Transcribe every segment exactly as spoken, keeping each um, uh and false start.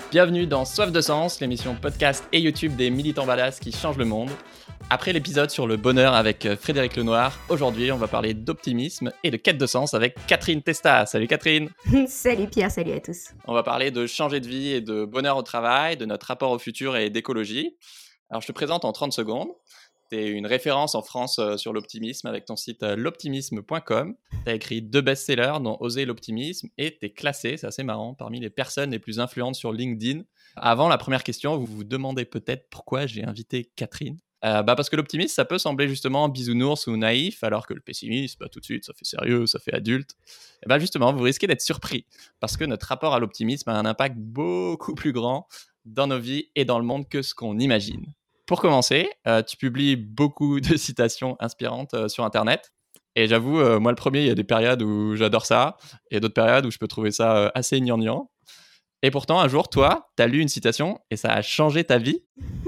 Bienvenue dans Soif de Sens, l'émission podcast et YouTube des militants badass qui changent le monde. Après l'épisode sur le bonheur avec Frédéric Lenoir, aujourd'hui on va parler d'optimisme et de quête de sens avec Catherine Testa. Salut Catherine. Salut Pierre, salut à tous. On va parler de changer de vie et de bonheur au travail, de notre rapport au futur et d'écologie. Alors je te présente en trente secondes. Tu es une référence en France sur l'optimisme avec ton site l'optimisme point com. Tu as écrit deux best-sellers dont Oser l'optimisme et tu es classé, c'est assez marrant, parmi les personnes les plus influentes sur LinkedIn. Avant la première question, vous vous demandez peut-être pourquoi j'ai invité Catherine. Euh, bah parce que l'optimisme, ça peut sembler justement bisounours ou naïf, alors que le pessimisme, bah, tout de suite, ça fait sérieux, ça fait adulte. Et bah justement, vous risquez d'être surpris, parce que notre rapport à l'optimisme a un impact beaucoup plus grand dans nos vies et dans le monde que ce qu'on imagine. Pour commencer, euh, tu publies beaucoup de citations inspirantes euh, sur Internet. Et j'avoue, euh, moi le premier, il y a des périodes où j'adore ça, et d'autres périodes où je peux trouver ça euh, assez gnangnan. Et pourtant, un jour, toi, t'as lu une citation et ça a changé ta vie.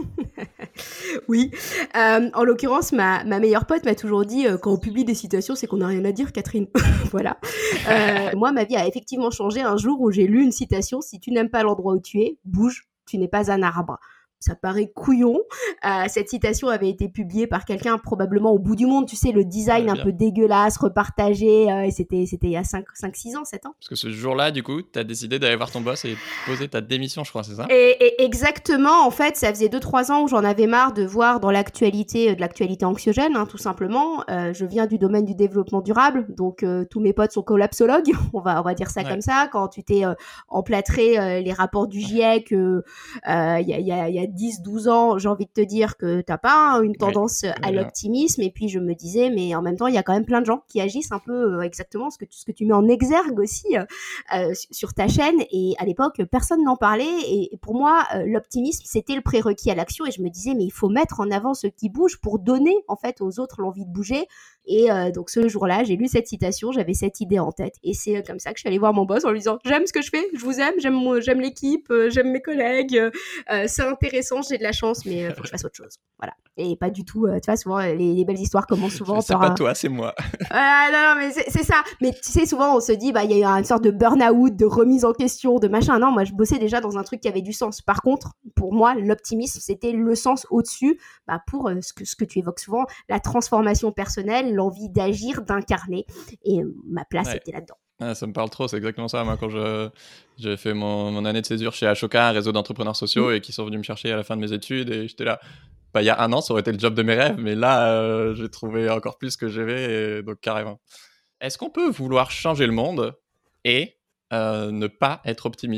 Oui, euh, en l'occurrence, ma, ma meilleure pote m'a toujours dit euh, quand on publie des citations, c'est qu'on n'a rien à dire, Catherine. Voilà. Euh, moi, ma vie a effectivement changé un jour où j'ai lu une citation: si tu n'aimes pas l'endroit où tu es, bouge, tu n'es pas un arbre. Ça paraît couillon. Euh, cette citation avait été publiée par quelqu'un probablement au bout du monde. Tu sais, le design Ouais, un bien. peu dégueulasse, repartagé. Euh, et c'était, c'était il y a cinq, six ans, sept ans. Parce que ce jour-là, du coup, t'as décidé d'aller voir ton boss et poser ta démission, je crois, c'est ça ? Et, et exactement, en fait, ça faisait deux trois ans où j'en avais marre de voir dans l'actualité, de l'actualité anxiogène, hein, tout simplement. Euh, je viens du domaine du développement durable, donc euh, tous mes potes sont collapsologues, on va, on va dire ça Ouais. comme ça. Quand tu t'es euh, emplâtré euh, les rapports du GIEC il euh, euh, y, a, y, a, y a dix douze ans, j'ai envie de te dire que t'as pas hein, une tendance Oui, à bien. l'optimisme. Et puis je me disais, mais en même temps, il y a quand même plein de gens qui agissent un peu euh, exactement ce que, tu, ce que tu mets en exergue aussi euh, euh, sur ta chaîne. Et à l'époque, personne n'en parlait. Et pour moi, euh, l'optimisme, c'était le prérequis à l'action. Et je me disais, mais il faut mettre en avant ceux qui bougent pour donner en fait aux autres l'envie de bouger. Et euh, donc ce jour-là, j'ai lu cette citation, j'avais cette idée en tête. Et c'est comme ça que je suis allée voir mon boss en lui disant, j'aime ce que je fais, je vous aime, j'aime, mon, j'aime l'équipe, euh, j'aime mes collègues, euh, c'est intéressant, j'ai de la chance, mais il faut que je fasse autre chose. Voilà. Et pas du tout, euh, tu vois, souvent, les, les belles histoires commencent souvent C'est par... pas un... toi, c'est moi. Ah non, non, mais c'est, c'est ça. Mais tu sais, souvent, on se dit, bah, il y a eu une sorte de burn-out, de remise en question, de machin. Non, moi, je bossais déjà dans un truc qui avait du sens. Par contre, pour moi, l'optimisme, c'était le sens au-dessus, bah, pour euh, ce que, ce que tu évoques souvent, la transformation personnelle, l'envie d'agir, d'incarner. Et euh, ma place Ouais. était là-dedans. Ah, ça me parle trop, c'est exactement ça. Moi, quand je, j'ai fait mon, mon année de césure chez Ashoka, un réseau d'entrepreneurs sociaux, mmh. et qui sont venus me chercher à la fin de mes études, et j'étais là. Bah, il y a un an, ça aurait été le job de mes rêves, mais là, euh, j'ai trouvé encore plus ce que j'aimais, et donc carrément. Est-ce qu'on peut vouloir changer le monde et euh, ne pas être optimiste ?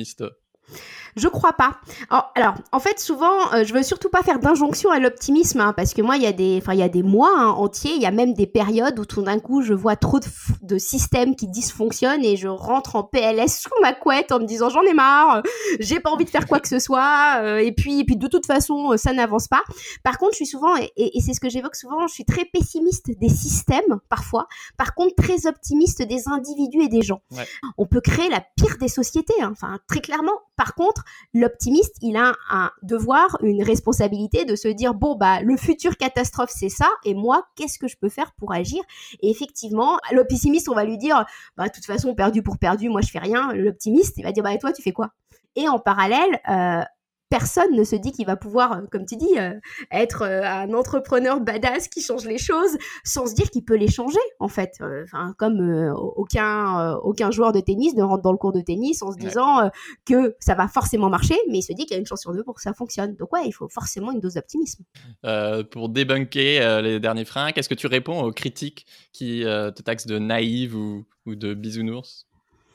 Je crois pas. Alors, alors en fait, souvent, euh, je veux surtout pas faire d'injonction à l'optimisme, hein, parce que moi, il y a des, enfin, il y a des mois hein, entiers, il y a même des périodes où tout d'un coup, je vois trop de, f- de systèmes qui dysfonctionnent et je rentre en P L S sous ma couette en me disant j'en ai marre, j'ai pas envie de faire quoi que ce soit, euh, et puis, et puis de toute façon, ça n'avance pas. Par contre, je suis souvent, et, et, et c'est ce que j'évoque souvent, je suis très pessimiste des systèmes parfois. Par contre, très optimiste des individus et des gens. Ouais. On peut créer la pire des sociétés, hein, enfin très clairement. Par contre, l'optimiste, il a un devoir, une responsabilité de se dire bon bah le futur catastrophe c'est ça et moi qu'est-ce que je peux faire pour agir. Et effectivement, le pessimiste on va lui dire bah de toute façon perdu pour perdu, moi je fais rien. L'optimiste il va dire bah et toi tu fais quoi. Et en parallèle, euh, personne ne se dit qu'il va pouvoir, comme tu dis, euh, être euh, un entrepreneur badass qui change les choses sans se dire qu'il peut les changer, en fait. Enfin, euh, comme euh, aucun, euh, aucun joueur de tennis ne rentre dans le cours de tennis en se disant euh, que ça va forcément marcher, mais il se dit qu'il y a une chance sur deux pour que ça fonctionne. Donc ouais, il faut forcément une dose d'optimisme. Euh, pour débunker euh, les derniers freins, qu'est-ce que tu réponds aux critiques qui euh, te taxent de naïve ou, ou de bisounours ?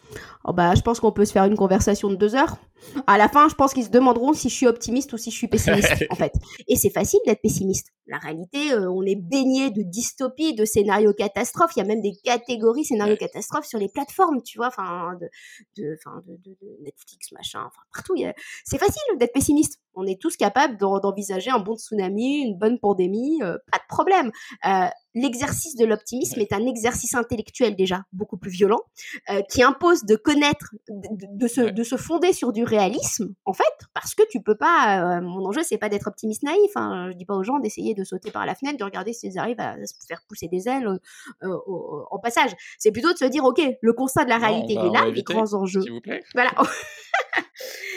Oh bah, je pense qu'on peut se faire une conversation de deux heures. À la fin, je pense qu'ils se demanderont si je suis optimiste ou si je suis pessimiste, en fait. Et c'est facile d'être pessimiste. La réalité, euh, on est baigné de dystopies, de scénarios catastrophes. Il y a même des catégories scénarios Ouais. catastrophes sur les plateformes, tu vois, enfin, de, de, enfin, de, de, de Netflix, machin, enfin, partout. Il y a... C'est facile d'être pessimiste. On est tous capables d'en, d'envisager un bon tsunami, une bonne pandémie, euh, pas de problème. Euh, l'exercice de l'optimisme Ouais. est un exercice intellectuel déjà beaucoup plus violent, euh, qui impose de connaître, de, de, de, se, Ouais. de se fonder sur du réalisme, en fait, parce que tu peux pas, euh, mon enjeu c'est pas d'être optimiste naïf, hein, je dis pas aux gens d'essayer de sauter par la fenêtre, de regarder s'ils arrivent à se faire pousser des ailes euh, euh, au, en passage, c'est plutôt de se dire ok, le constat de la Non, réalité on va, il est on là, va les éviter, grands enjeux, s'il vous plaît. voilà.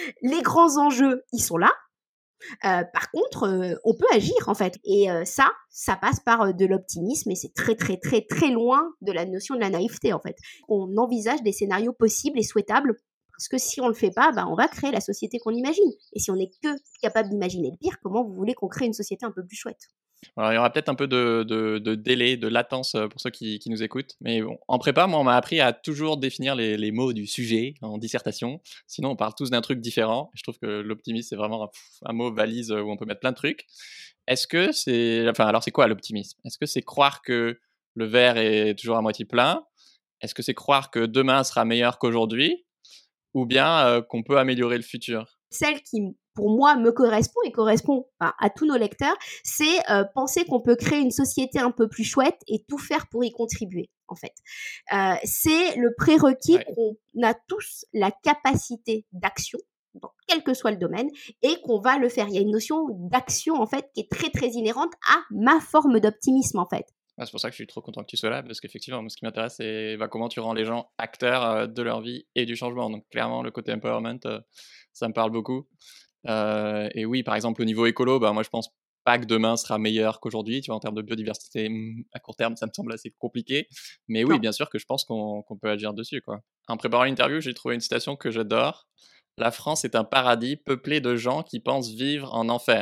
Les grands enjeux, ils sont là. Euh, par contre, euh, on peut agir en fait. Et euh, ça, ça passe par euh, de l'optimisme et c'est très très très très loin de la notion de la naïveté en fait. On envisage des scénarios possibles et souhaitables parce que si on le fait pas, bah, on va créer la société qu'on imagine. Et si on n'est que capable d'imaginer le pire, comment vous voulez qu'on crée une société un peu plus chouette ? Alors, il y aura peut-être un peu de, de, de délai, de latence pour ceux qui, qui nous écoutent. Mais bon, en prépa, moi, on m'a appris à toujours définir les, les mots du sujet en dissertation. Sinon, on parle tous d'un truc différent. Je trouve que l'optimisme, c'est vraiment un, un mot valise où on peut mettre plein de trucs. Est-ce que c'est... Enfin, alors, c'est quoi l'optimisme ? Est-ce que c'est croire que le verre est toujours à moitié plein ? Est-ce que c'est croire que demain sera meilleur qu'aujourd'hui ? Ou bien euh, qu'on peut améliorer le futur ? Celle qui, pour moi, me correspond et correspond enfin, à tous nos lecteurs, c'est euh, penser qu'on peut créer une société un peu plus chouette et tout faire pour y contribuer, en fait. Euh, c'est le prérequis ouais. qu'on a tous la capacité d'action, dans quel que soit le domaine, et qu'on va le faire. Il y a une notion d'action, en fait, qui est très, très inhérente à ma forme d'optimisme, en fait. Ah, c'est pour ça que je suis trop content que tu sois là, parce qu'effectivement, moi, ce qui m'intéresse, c'est bah, comment tu rends les gens acteurs euh, de leur vie et du changement. Donc, clairement, le côté empowerment, euh, ça me parle beaucoup. Euh, et oui, par exemple, au niveau écolo, bah, moi, je pense pas que demain sera meilleur qu'aujourd'hui. Tu vois, en termes de biodiversité, à court terme, ça me semble assez compliqué. Mais oui, non. Bien sûr que je pense qu'on, qu'on peut agir dessus, quoi. En préparant l'interview, j'ai trouvé une citation que j'adore. « La France est un paradis peuplé de gens qui pensent vivre en enfer. »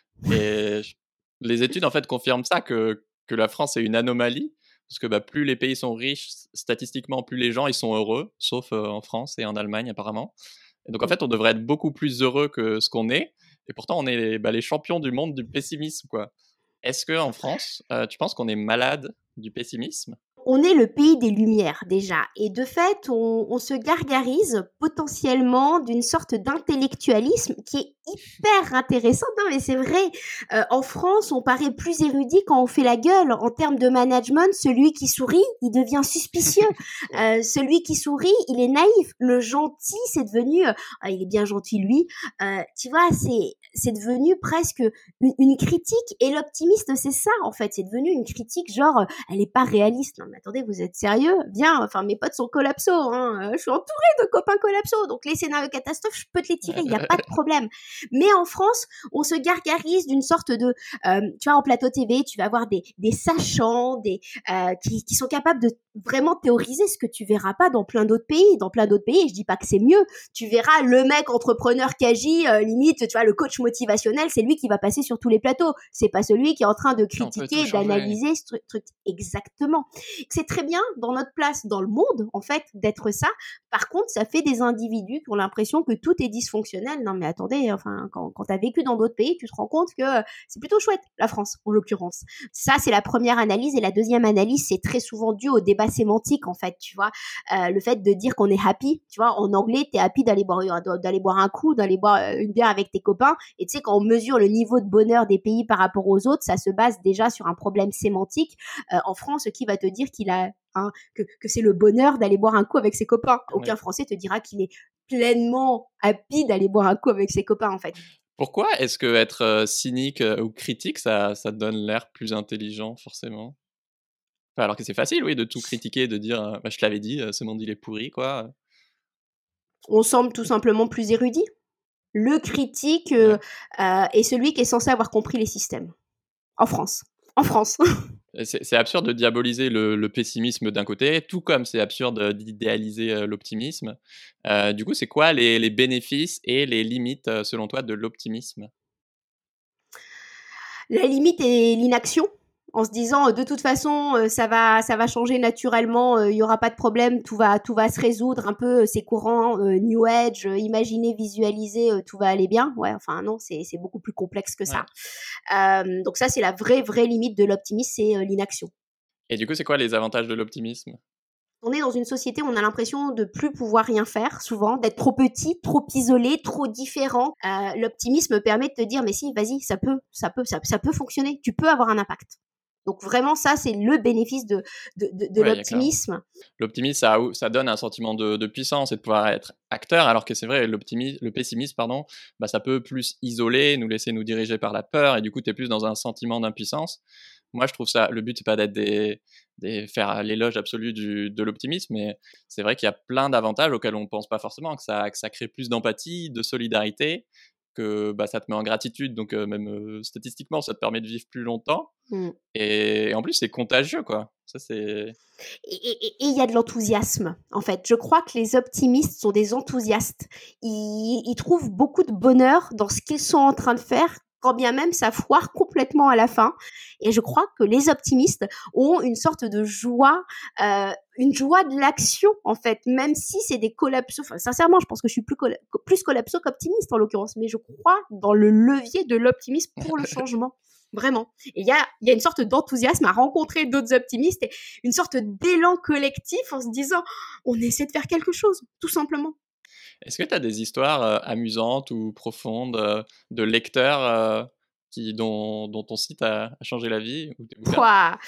Et les études, en fait, confirment ça, que que la France est une anomalie, parce que bah, plus les pays sont riches, statistiquement, plus les gens ils sont heureux, sauf euh, en France et en Allemagne apparemment. Et donc en fait, on devrait être beaucoup plus heureux que ce qu'on est, et pourtant on est les, bah, les champions du monde du pessimisme, quoi. Est-ce qu'en France, euh, tu penses qu'on est malade du pessimisme ? On est le pays des lumières déjà, et de fait, on, on se gargarise potentiellement d'une sorte d'intellectualisme qui est hyper intéressant. Non, mais c'est vrai, euh, en France, on paraît plus érudit quand on fait la gueule. En termes de management, celui qui sourit, il devient suspicieux. Euh, celui qui sourit, il est naïf. Le gentil, c'est devenu... Euh, il est bien gentil, lui. Euh, tu vois, c'est, c'est devenu presque une, une critique, et l'optimiste, c'est ça, en fait. C'est devenu une critique genre, euh, elle est pas réaliste. Non, mais attendez, vous êtes sérieux ? Bien, enfin, mes potes sont collapsos, hein. Je suis entourée de copains collapsos, donc les scénarios catastrophes, je peux te les tirer, il n'y a pas de problème. Mais en France, on se gargarise d'une sorte de... Euh, tu vois, en plateau T V, tu vas avoir des, des sachants, des, euh, qui, qui sont capables de vraiment théoriser ce que tu verras pas dans plein d'autres pays. Dans plein d'autres pays, je dis pas que c'est mieux, tu verras le mec entrepreneur qui agit, euh, limite, tu vois, le coach motivationnel, c'est lui qui va passer sur tous les plateaux. C'est pas celui qui est en train de critiquer, d'analyser ce truc, truc. Exactement. C'est très bien dans notre place dans le monde, en fait, d'être ça. Par contre, ça fait des individus qui ont l'impression que tout est dysfonctionnel. Non, mais attendez, enfin, quand, quand t'as vécu dans d'autres pays, tu te rends compte que c'est plutôt chouette, la France, en l'occurrence. Ça, c'est la première analyse. Et la deuxième analyse, c'est très souvent dû au débat sémantique, en fait, tu vois. Euh, le fait de dire qu'on est happy, tu vois, en anglais, t'es happy d'aller boire, d'aller boire un coup, d'aller boire une bière avec tes copains. Et tu sais, quand on mesure le niveau de bonheur des pays par rapport aux autres, ça se base déjà sur un problème sémantique. Euh, en France, qui va te dire qu'il a Hein, que, que c'est le bonheur d'aller boire un coup avec ses copains. Aucun ouais. Français te dira qu'il est pleinement happy d'aller boire un coup avec ses copains, en fait. Pourquoi est-ce que être euh, cynique euh, ou critique, ça, ça donne l'air plus intelligent, forcément ? Enfin, alors que c'est facile, oui, de tout critiquer, de dire euh, bah, « je te l'avais dit, euh, ce monde il est pourri », quoi. On semble tout simplement plus érudit. Le critique euh, ouais. euh, est celui qui est censé avoir compris les systèmes. En France. En France. C'est, c'est absurde de diaboliser le, le pessimisme d'un côté, tout comme c'est absurde d'idéaliser euh, l'optimisme. Euh, du coup, c'est quoi les, les bénéfices et les limites, euh, selon toi, de l'optimisme ? La limite est l'inaction, en se disant de toute façon ça va ça va changer naturellement, il euh, y aura pas de problème, tout va tout va se résoudre, un peu ces courants euh, New Age, euh, imaginer, visualiser, euh, tout va aller bien. Ouais, enfin non, c'est c'est beaucoup plus complexe que ça. Ouais. Euh, donc ça c'est la vraie vraie limite de l'optimisme, c'est euh, l'inaction. Et du coup, c'est quoi les avantages de l'optimisme ? On est dans une société où on a l'impression de plus pouvoir rien faire, souvent, d'être trop petit, trop isolé, trop différent. Euh, l'optimisme permet de te dire, mais si, vas-y, ça peut, ça peut, ça, ça peut fonctionner. Tu peux avoir un impact. Donc vraiment, ça, c'est le bénéfice de, de, de, de ouais, l'optimisme. L'optimisme, ça, ça donne un sentiment de, de puissance et de pouvoir être acteur, alors que c'est vrai, l'optimisme, le pessimisme, pardon, bah, ça peut plus isoler, nous laisser nous diriger par la peur, et du coup, tu es plus dans un sentiment d'impuissance. moi, je trouve ça, le but, c'est pas d'être des, des faire l'éloge absolu du, de l'optimisme, mais c'est vrai qu'il y a plein d'avantages auxquels on ne pense pas forcément, que ça, que ça crée plus d'empathie, de solidarité, que bah, ça te met en gratitude, donc euh, même euh, statistiquement, ça te permet de vivre plus longtemps. Mm. Et, et en plus, c'est contagieux, quoi. Ça, c'est... Et il y a de l'enthousiasme, en fait. Je crois que les optimistes sont des enthousiastes. Ils, ils trouvent beaucoup de bonheur dans ce qu'ils sont en train de faire, quand bien même ça foire complètement à la fin. Et je crois que les optimistes ont une sorte de joie, euh, une joie de l'action, en fait, même si c'est des collapsos. Enfin, sincèrement, je pense que je suis plus, colla- plus collapso qu'optimiste, en l'occurrence, mais je crois dans le levier de l'optimisme pour le changement. Vraiment. Et il y a, y a une sorte d'enthousiasme à rencontrer d'autres optimistes et une sorte d'élan collectif en se disant on essaie de faire quelque chose, tout simplement. Est-ce que tu as des histoires euh, amusantes ou profondes euh, de lecteurs euh, qui, dont, dont ton site a, a changé la vie ou Pouah.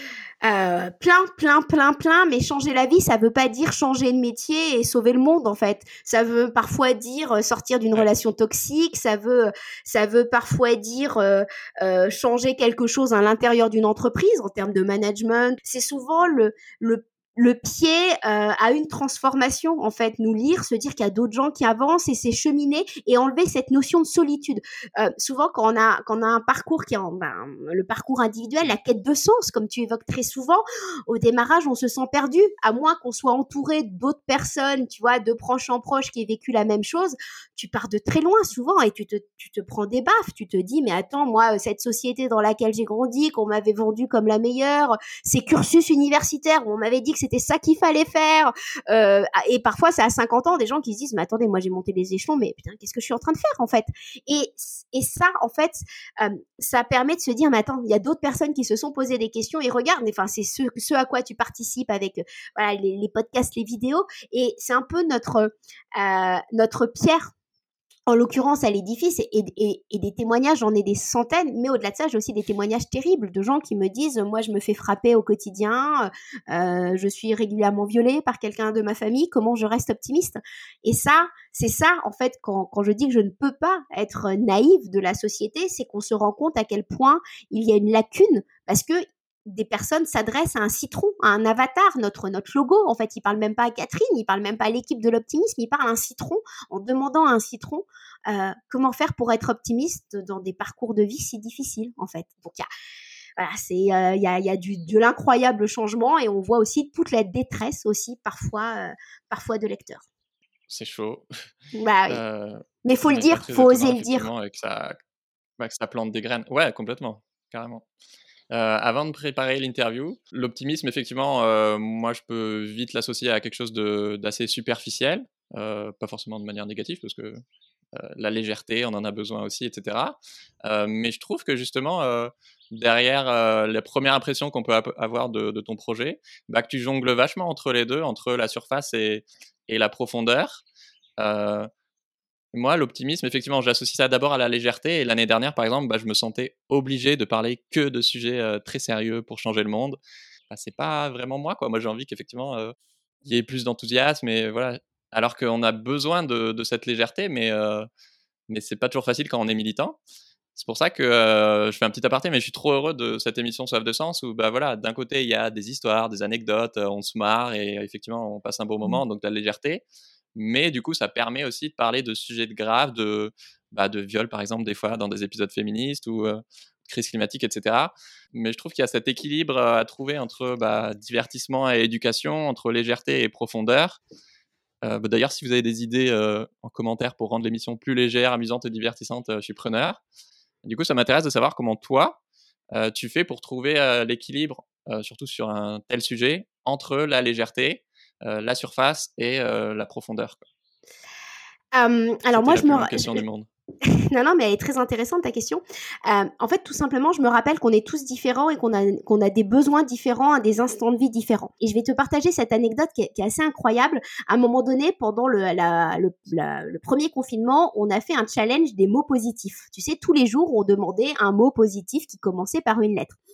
Euh, plein, plein, plein, plein, mais changer la vie, ça veut pas dire changer de métier et sauver le monde, en fait. Ça veut parfois dire sortir d'une ouais. relation toxique, ça veut, ça veut parfois dire euh, euh, changer quelque chose à l'intérieur d'une entreprise en termes de management. C'est souvent le, le le pied euh, à une transformation, en fait, nous lire, se dire qu'il y a d'autres gens qui avancent et c'est cheminer et enlever cette notion de solitude. Euh, souvent, quand on a quand on a un parcours qui est en, ben, le parcours individuel, la quête de sens, comme tu évoques très souvent, au démarrage, on se sent perdu, à moins qu'on soit entouré d'autres personnes, tu vois, de proches en proches qui aient vécu la même chose. Tu pars de très loin souvent et tu te tu te prends des baffes. Tu te dis, mais attends, moi, cette société dans laquelle j'ai grandi, qu'on m'avait vendue comme la meilleure, ces cursus universitaires où on m'avait dit que c'était ça qu'il fallait faire. Euh, et parfois, c'est à cinquante ans, des gens qui se disent, mais attendez, moi, j'ai monté les échelons, mais putain, qu'est-ce que je suis en train de faire, en fait? Et, et ça, en fait, euh, ça permet de se dire, mais attends, il y a d'autres personnes qui se sont posées des questions et regarde, enfin, c'est ce, ce à quoi tu participes avec, euh, voilà, les, les podcasts, les vidéos. Et c'est un peu notre, euh, notre pierre. En l'occurrence, à l'édifice, et, et, et des témoignages, j'en ai des centaines, mais au-delà de ça, j'ai aussi des témoignages terribles de gens qui me disent, moi, je me fais frapper au quotidien, euh, je suis régulièrement violée par quelqu'un de ma famille, comment je reste optimiste? Et ça, c'est ça, en fait, quand, quand je dis que je ne peux pas être naïve de la société, c'est qu'on se rend compte à quel point il y a une lacune, parce que des personnes s'adressent à un citron, à un avatar, notre, notre logo. En fait, il parle même pas à Catherine, il parle même pas à l'équipe de l'optimisme, il parle à un citron en demandant à un citron euh, comment faire pour être optimiste dans des parcours de vie si difficiles, en fait. Donc, il y a, voilà, c'est, il euh, y a, y a du, de l'incroyable changement et on voit aussi toute la détresse aussi, parfois, euh, parfois de lecteurs. C'est chaud. Bah oui. Euh, Mais faut le dire, faut oser le dire. Et que ça, bah, que ça plante des graines. Ouais, complètement, carrément. Euh, avant de préparer l'interview, l'optimisme, effectivement, euh, moi, je peux vite l'associer à quelque chose de, d'assez superficiel, euh, pas forcément de manière négative, parce que euh, la légèreté, on en a besoin aussi, et cetera. Euh, mais je trouve que justement, euh, derrière euh, les premières impressions qu'on peut ap- avoir de, de ton projet, bah, que tu jongles vachement entre les deux, entre la surface et, et la profondeur. Euh, Moi, l'optimisme, effectivement, j'associe ça d'abord à la légèreté. Et l'année dernière, par exemple, bah, je me sentais obligé de parler que de sujets euh, très sérieux pour changer le monde. Bah, c'est pas vraiment moi, quoi. Moi, j'ai envie qu'effectivement, euh, il y ait plus d'enthousiasme. Et voilà. Alors qu'on a besoin de, de cette légèreté, mais, euh, mais c'est pas toujours facile quand on est militant. C'est pour ça que euh, je fais un petit aparté, mais je suis trop heureux de cette émission Soif de Sens où, bah, voilà, d'un côté, il y a des histoires, des anecdotes, on se marre et effectivement, on passe un bon moment, donc de la légèreté. Mais du coup, ça permet aussi de parler de sujets de graves, de, bah, de viol, par exemple, des fois, dans des épisodes féministes ou euh, crise climatique, et cetera. Mais je trouve qu'il y a cet équilibre à trouver entre bah, divertissement et éducation, entre légèreté et profondeur. Euh, bah, d'ailleurs, si vous avez des idées euh, en commentaire pour rendre l'émission plus légère, amusante et divertissante, euh, je suis preneur. Du coup, ça m'intéresse de savoir comment toi, euh, tu fais pour trouver euh, l'équilibre, euh, surtout sur un tel sujet, entre la légèreté, Euh, la surface et euh, la profondeur. Quoi. Euh, alors moi, la je me. question je... du monde. non, non, mais elle est très intéressante ta question. Euh, en fait, tout simplement, je me rappelle qu'on est tous différents et qu'on a qu'on a des besoins différents à des instants de vie différents. Et je vais te partager cette anecdote qui est, qui est assez incroyable. À un moment donné, pendant le, la, le, la, le premier confinement, on a fait un challenge des mots positifs. Tu sais, tous les jours, on demandait un mot positif qui commençait par une lettre.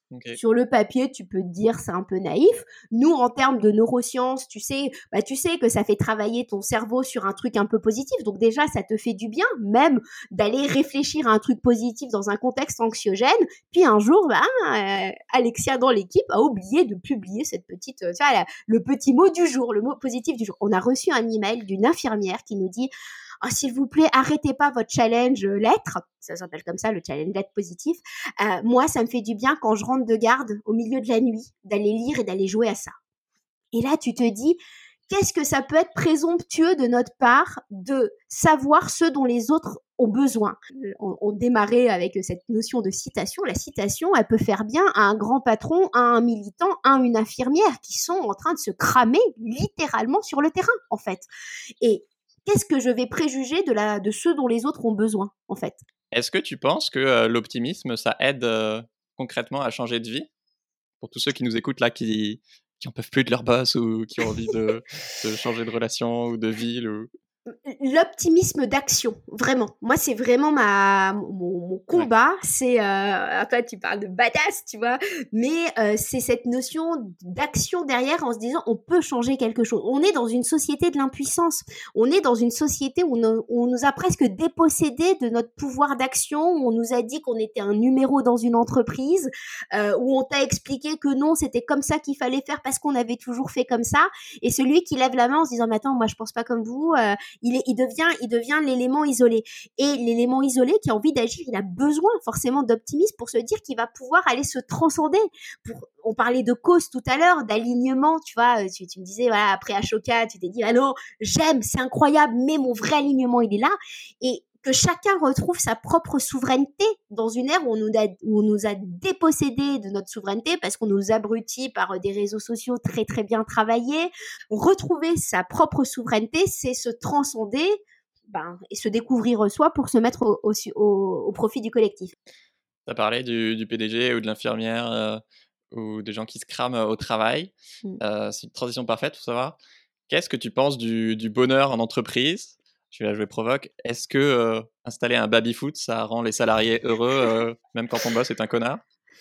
Okay. Sur le papier, tu peux te dire c'est un peu naïf. Nous, en termes de neurosciences, tu sais, bah, tu sais que ça fait travailler ton cerveau sur un truc un peu positif. Donc déjà, ça te fait du bien, même d'aller réfléchir à un truc positif dans un contexte anxiogène. Puis un jour, bah, euh, Alexia dans l'équipe a oublié de publier cette petite, euh, tu vois, la, le petit mot du jour, le mot positif du jour. On a reçu un email d'une infirmière qui nous dit oh, s'il vous plaît, arrêtez pas votre challenge euh, lettres. Ça s'appelle comme ça, le challenge lettres positif. Euh, moi, ça me fait du bien quand je rentre de garde au milieu de la nuit, d'aller lire et d'aller jouer à ça. Et là, tu te dis, qu'est-ce que ça peut être présomptueux de notre part de savoir ce dont les autres ont besoin. On, on démarrait avec cette notion de citation. La citation, elle peut faire bien à un grand patron, à un militant, à une infirmière qui sont en train de se cramer littéralement sur le terrain, en fait. Et qu'est-ce que je vais préjuger de, la, de ceux dont les autres ont besoin, en fait? Est-ce que tu penses que euh, l'optimisme, ça aide euh, concrètement à changer de vie? Pour tous ceux qui nous écoutent là, qui qui en peuvent plus de leur boss ou qui ont envie de, de changer de relation ou de ville ou... L'optimisme d'action, vraiment. Moi, c'est vraiment ma mon, mon combat. Ouais. C'est euh, toi, tu parles de badass, tu vois, mais euh, c'est cette notion d'action derrière, en se disant on peut changer quelque chose. On est dans une société de l'impuissance. On est dans une société où on, où on nous a presque dépossédés de notre pouvoir d'action. Où on nous a dit qu'on était un numéro dans une entreprise, euh, où on t'a expliqué que non, c'était comme ça qu'il fallait faire parce qu'on avait toujours fait comme ça. Et celui qui lève la main en se disant mais attends, moi je pense pas comme vous. Euh, Il, est, il, devient, il devient l'élément isolé. Et l'élément isolé qui a envie d'agir, il a besoin forcément d'optimisme pour se dire qu'il va pouvoir aller se transcender. Pour, on parlait de cause tout à l'heure, d'alignement, tu vois, tu, tu me disais, voilà, après Ashoka, tu t'es dit, ah non, j'aime, c'est incroyable, mais mon vrai alignement, il est là. Et que chacun retrouve sa propre souveraineté dans une ère où on nous a, où on nous a dépossédés de notre souveraineté parce qu'on nous abrutit par des réseaux sociaux très très bien travaillés. Retrouver sa propre souveraineté, c'est se transcender ben, et se découvrir soi pour se mettre au, au, au, au profit du collectif. Tu as parlé du, du P D G ou de l'infirmière euh, ou des gens qui se crament au travail. Mm. Euh, c'est une transition parfaite pour savoir. Qu'est-ce que tu penses du, du bonheur en entreprise ? Je vais la jouer provoque. Est-ce que euh, installer un baby-foot, ça rend les salariés heureux, euh, même quand ton boss est un connard ?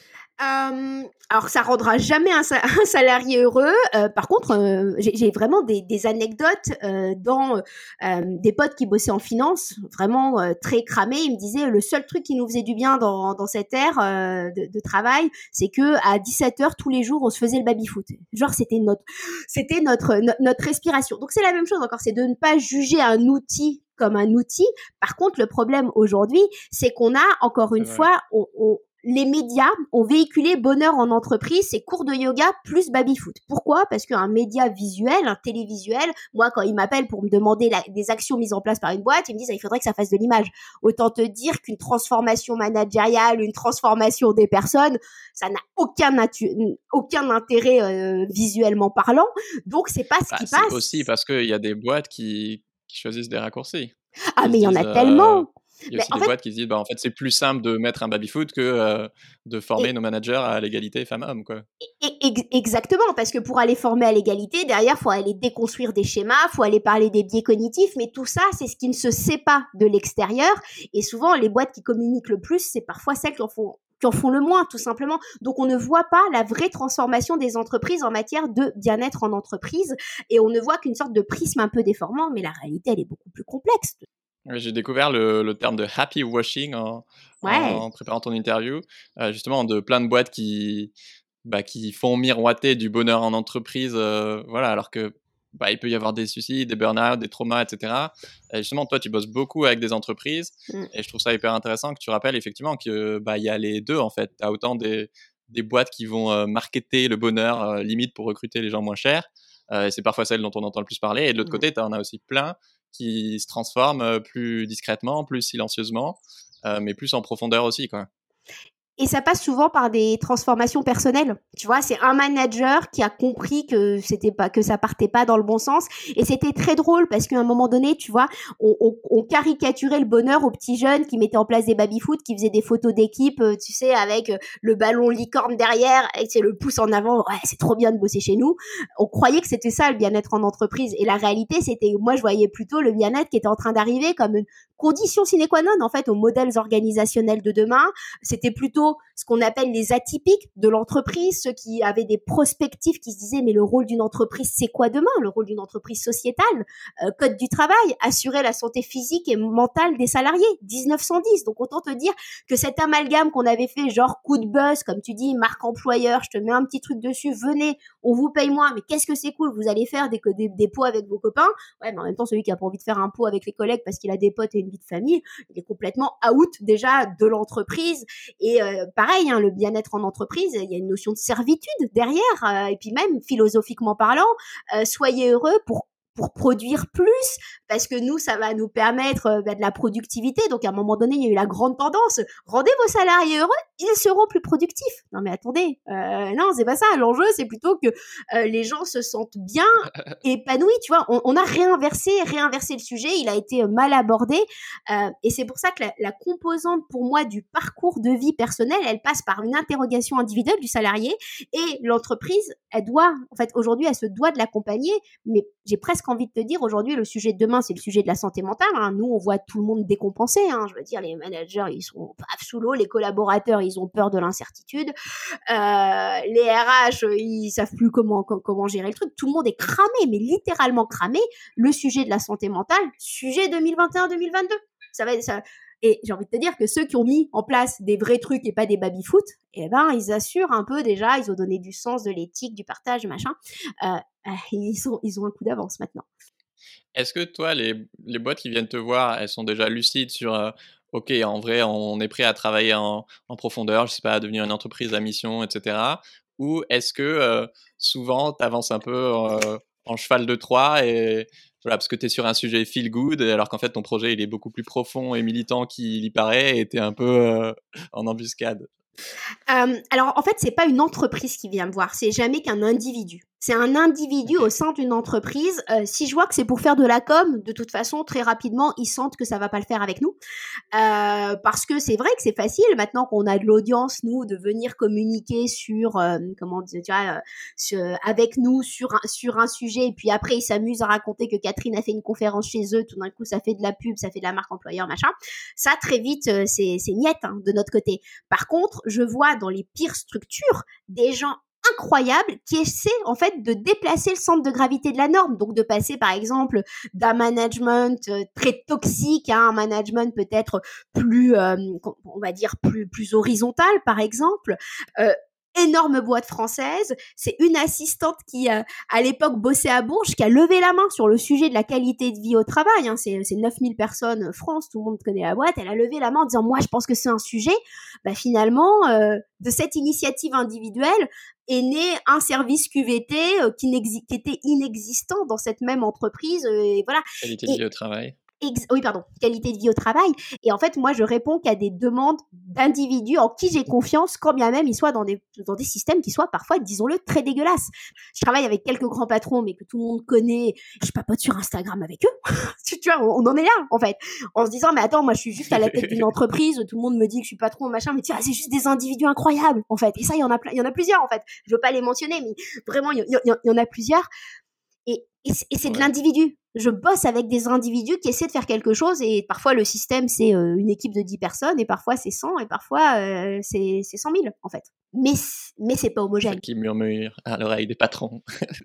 Euh, alors ça rendra jamais un, un salarié heureux. Euh, par contre, euh, j'ai, j'ai vraiment des, des anecdotes euh, dans euh, des potes qui bossaient en finance, vraiment euh, très cramés. Ils me disaient le seul truc qui nous faisait du bien dans, dans cette ère euh, de, de travail, c'est que à dix-sept heures tous les jours, on se faisait le baby-foot. Genre c'était notre, c'était notre, notre notre respiration. Donc c'est la même chose encore, c'est de ne pas juger un outil comme un outil. Par contre, le problème aujourd'hui, c'est qu'on a encore une c'est fois, on, on les médias ont véhiculé bonheur en entreprise, c'est cours de yoga plus baby-foot. Pourquoi ? Parce qu'un média visuel, un télévisuel, moi, quand ils m'appellent pour me demander la, des actions mises en place par une boîte, ils me disent, il faudrait que ça fasse de l'image. Autant te dire qu'une transformation managériale, une transformation des personnes, ça n'a aucun, natu- aucun intérêt euh, visuellement parlant. Donc, c'est pas ce bah, qui c'est passe. C'est aussi parce qu'il y a des boîtes qui, qui choisissent des raccourcis. Ah, Ils mais il y en disent, a tellement euh... Il y a aussi mais des fait... boîtes qui se disent bah, en fait, c'est plus simple de mettre un baby-foot que euh, de former et... nos managers à l'égalité femmes-hommes. Quoi. Et, et, exactement, parce que pour aller former à l'égalité, derrière, il faut aller déconstruire des schémas, il faut aller parler des biais cognitifs, mais tout ça, c'est ce qui ne se sait pas de l'extérieur. Et souvent, les boîtes qui communiquent le plus, c'est parfois celles qui en font qui en font le moins, tout simplement. Donc, on ne voit pas la vraie transformation des entreprises en matière de bien-être en entreprise, et on ne voit qu'une sorte de prisme un peu déformant, mais la réalité, elle est beaucoup plus complexe. J'ai découvert le, le terme de happy washing en, ouais. en préparant ton interview, euh, justement de plein de boîtes qui, bah, qui font miroiter du bonheur en entreprise, euh, voilà, alors que bah, il peut y avoir des suicides, des burn-out, des traumas, et cetera. Et justement, toi, tu bosses beaucoup avec des entreprises, mm. et je trouve ça hyper intéressant que tu rappelles effectivement que bah, y a les deux en fait. Tu as autant des, des boîtes qui vont euh, marketer le bonheur euh, limite pour recruter les gens moins chers, euh, et c'est parfois celles dont on entend le plus parler. Et de l'autre mm. côté, tu en as aussi plein qui se transforment plus discrètement, plus silencieusement, euh, mais plus en profondeur aussi, quoi. Et ça passe souvent par des transformations personnelles. Tu vois, c'est un manager qui a compris que c'était pas, que ça partait pas dans le bon sens. Et c'était très drôle parce qu'à un moment donné, tu vois, on, on, on caricaturait le bonheur aux petits jeunes qui mettaient en place des baby-foot, qui faisaient des photos d'équipe, tu sais, avec le ballon licorne derrière, et c'est le pouce en avant. Ouais, c'est trop bien de bosser chez nous. On croyait que c'était ça, le bien-être en entreprise. Et la réalité, c'était, moi, je voyais plutôt le bien-être qui était en train d'arriver comme une condition sine qua non, en fait, aux modèles organisationnels de demain. C'était plutôt plutôt ce qu'on appelle les atypiques de l'entreprise, ceux qui avaient des prospectives, qui se disaient mais le rôle d'une entreprise c'est quoi demain? Le rôle d'une entreprise sociétale, euh, code du travail, assurer la santé physique et mentale des salariés, dix-neuf cent dix. Donc autant te dire que cet amalgame qu'on avait fait, genre coup de buzz, comme tu dis, marque employeur, je te mets un petit truc dessus, venez, on vous paye moins, mais qu'est-ce que c'est cool, vous allez faire des, des, des pots avec vos copains. Ouais, mais en même temps, celui qui a pas envie de faire un pot avec les collègues parce qu'il a des potes et une vie de famille, il est complètement out déjà de l'entreprise. Et euh, pareil, hein, le bien-être en entreprise, il y a une notion de servitude derrière, euh, et puis même philosophiquement parlant, euh, soyez heureux pour pour produire plus, parce que nous, ça va nous permettre euh, bah, de la productivité. Donc, à un moment donné, il y a eu la grande tendance. Rendez vos salariés heureux, ils seront plus productifs. Non, mais attendez, euh, non, c'est pas ça. L'enjeu, c'est plutôt que euh, les gens se sentent bien, épanouis. Tu vois, on, on a réinversé, réinversé le sujet. Il a été mal abordé. Euh, et c'est pour ça que la, la composante, pour moi, du parcours de vie personnel, elle passe par une interrogation individuelle du salarié. Et l'entreprise, elle doit, en fait, aujourd'hui, elle se doit de l'accompagner. Mais j'ai presque envie de te dire, aujourd'hui, le sujet de demain, c'est le sujet de la santé mentale. Hein. Nous, on voit tout le monde décompensé. Hein. Je veux dire, les managers, ils sont paf sous l'eau. Les collaborateurs, ils ont peur de l'incertitude. Euh, les R H, ils savent plus comment, comment gérer le truc. Tout le monde est cramé, mais littéralement cramé. Le sujet de la santé mentale, sujet deux mille vingt et un deux mille vingt-deux. Ça va, ça... Et j'ai envie de te dire que ceux qui ont mis en place des vrais trucs et pas des baby-foot, eh ben, ils assurent un peu déjà, ils ont donné du sens, de l'éthique, du partage, machin. Euh, ils, sont, ils ont un coup d'avance maintenant. Est-ce que toi, les, les boîtes qui viennent te voir, elles sont déjà lucides sur euh, OK, en vrai, on est prêt à travailler en, en profondeur, je sais pas, à devenir une entreprise à mission, et cetera. Ou est-ce que euh, souvent, tu avances un peu euh, en cheval de Troie et voilà, parce que tu es sur un sujet feel good, alors qu'en fait, ton projet, il est beaucoup plus profond et militant qu'il y paraît et tu es un peu euh, en embuscade? Euh, alors, en fait, c'est pas une entreprise qui vient me voir, c'est jamais qu'un individu. C'est un individu okay. au sein d'une entreprise. Euh, si je vois que c'est pour faire de la com, de toute façon, très rapidement, ils sentent que ça va pas le faire avec nous. Euh, parce que c'est vrai que c'est facile, maintenant qu'on a de l'audience, nous, de venir communiquer sur, euh, comment dire, tu vois, euh, sur, avec nous sur un, sur un sujet. Et puis après, ils s'amusent à raconter que Catherine a fait une conférence chez eux. Tout d'un coup, ça fait de la pub, ça fait de la marque employeur, machin. Ça, très vite, euh, c'est, c'est niette hein, de notre côté. Par contre, je vois dans les pires structures des gens incroyable qui essaie en fait de déplacer le centre de gravité de la norme, donc de passer par exemple d'un management euh, très toxique à un management peut-être plus, euh, on va dire plus plus horizontal par exemple. Euh, énorme boîte française, c'est une assistante qui euh, à l'époque bossait à Bourges qui a levé la main sur le sujet de la qualité de vie au travail, hein. c'est, c'est neuf mille personnes France, tout le monde connaît la boîte, elle a levé la main en disant moi je pense que c'est un sujet. Bah finalement euh, de cette initiative individuelle est né un service Q V T euh, qui, n'exi- qui était inexistant dans cette même entreprise euh, et voilà. Qualité de vie au travail. Ex- oui, pardon, qualité de vie au travail. Et en fait, moi, je réponds qu'à des demandes d'individus en qui j'ai confiance, quand bien même ils soient dans des, dans des systèmes qui soient parfois, disons-le, très dégueulasses. Je travaille avec quelques grands patrons, mais que tout le monde connaît. Je papote sur Instagram avec eux. tu vois, on, on en est là, en fait. En se disant, mais attends, moi, je suis juste à la tête d'une entreprise. Tout le monde me dit que je suis patron, machin. Mais tu vois, c'est juste des individus incroyables, en fait. Et ça, il y en a plein, il y en a plusieurs, en fait. Je veux pas les mentionner, mais vraiment, il y, y, y en a plusieurs. Et, et, et c'est de ouais. l'individu. Je bosse avec des individus qui essaient de faire quelque chose et parfois le système c'est euh, une équipe de dix personnes et parfois c'est cent et parfois euh, c'est, c'est cent mille en fait. Mais, mais c'est pas homogène. Ceux qui murmurent à l'oreille des patrons.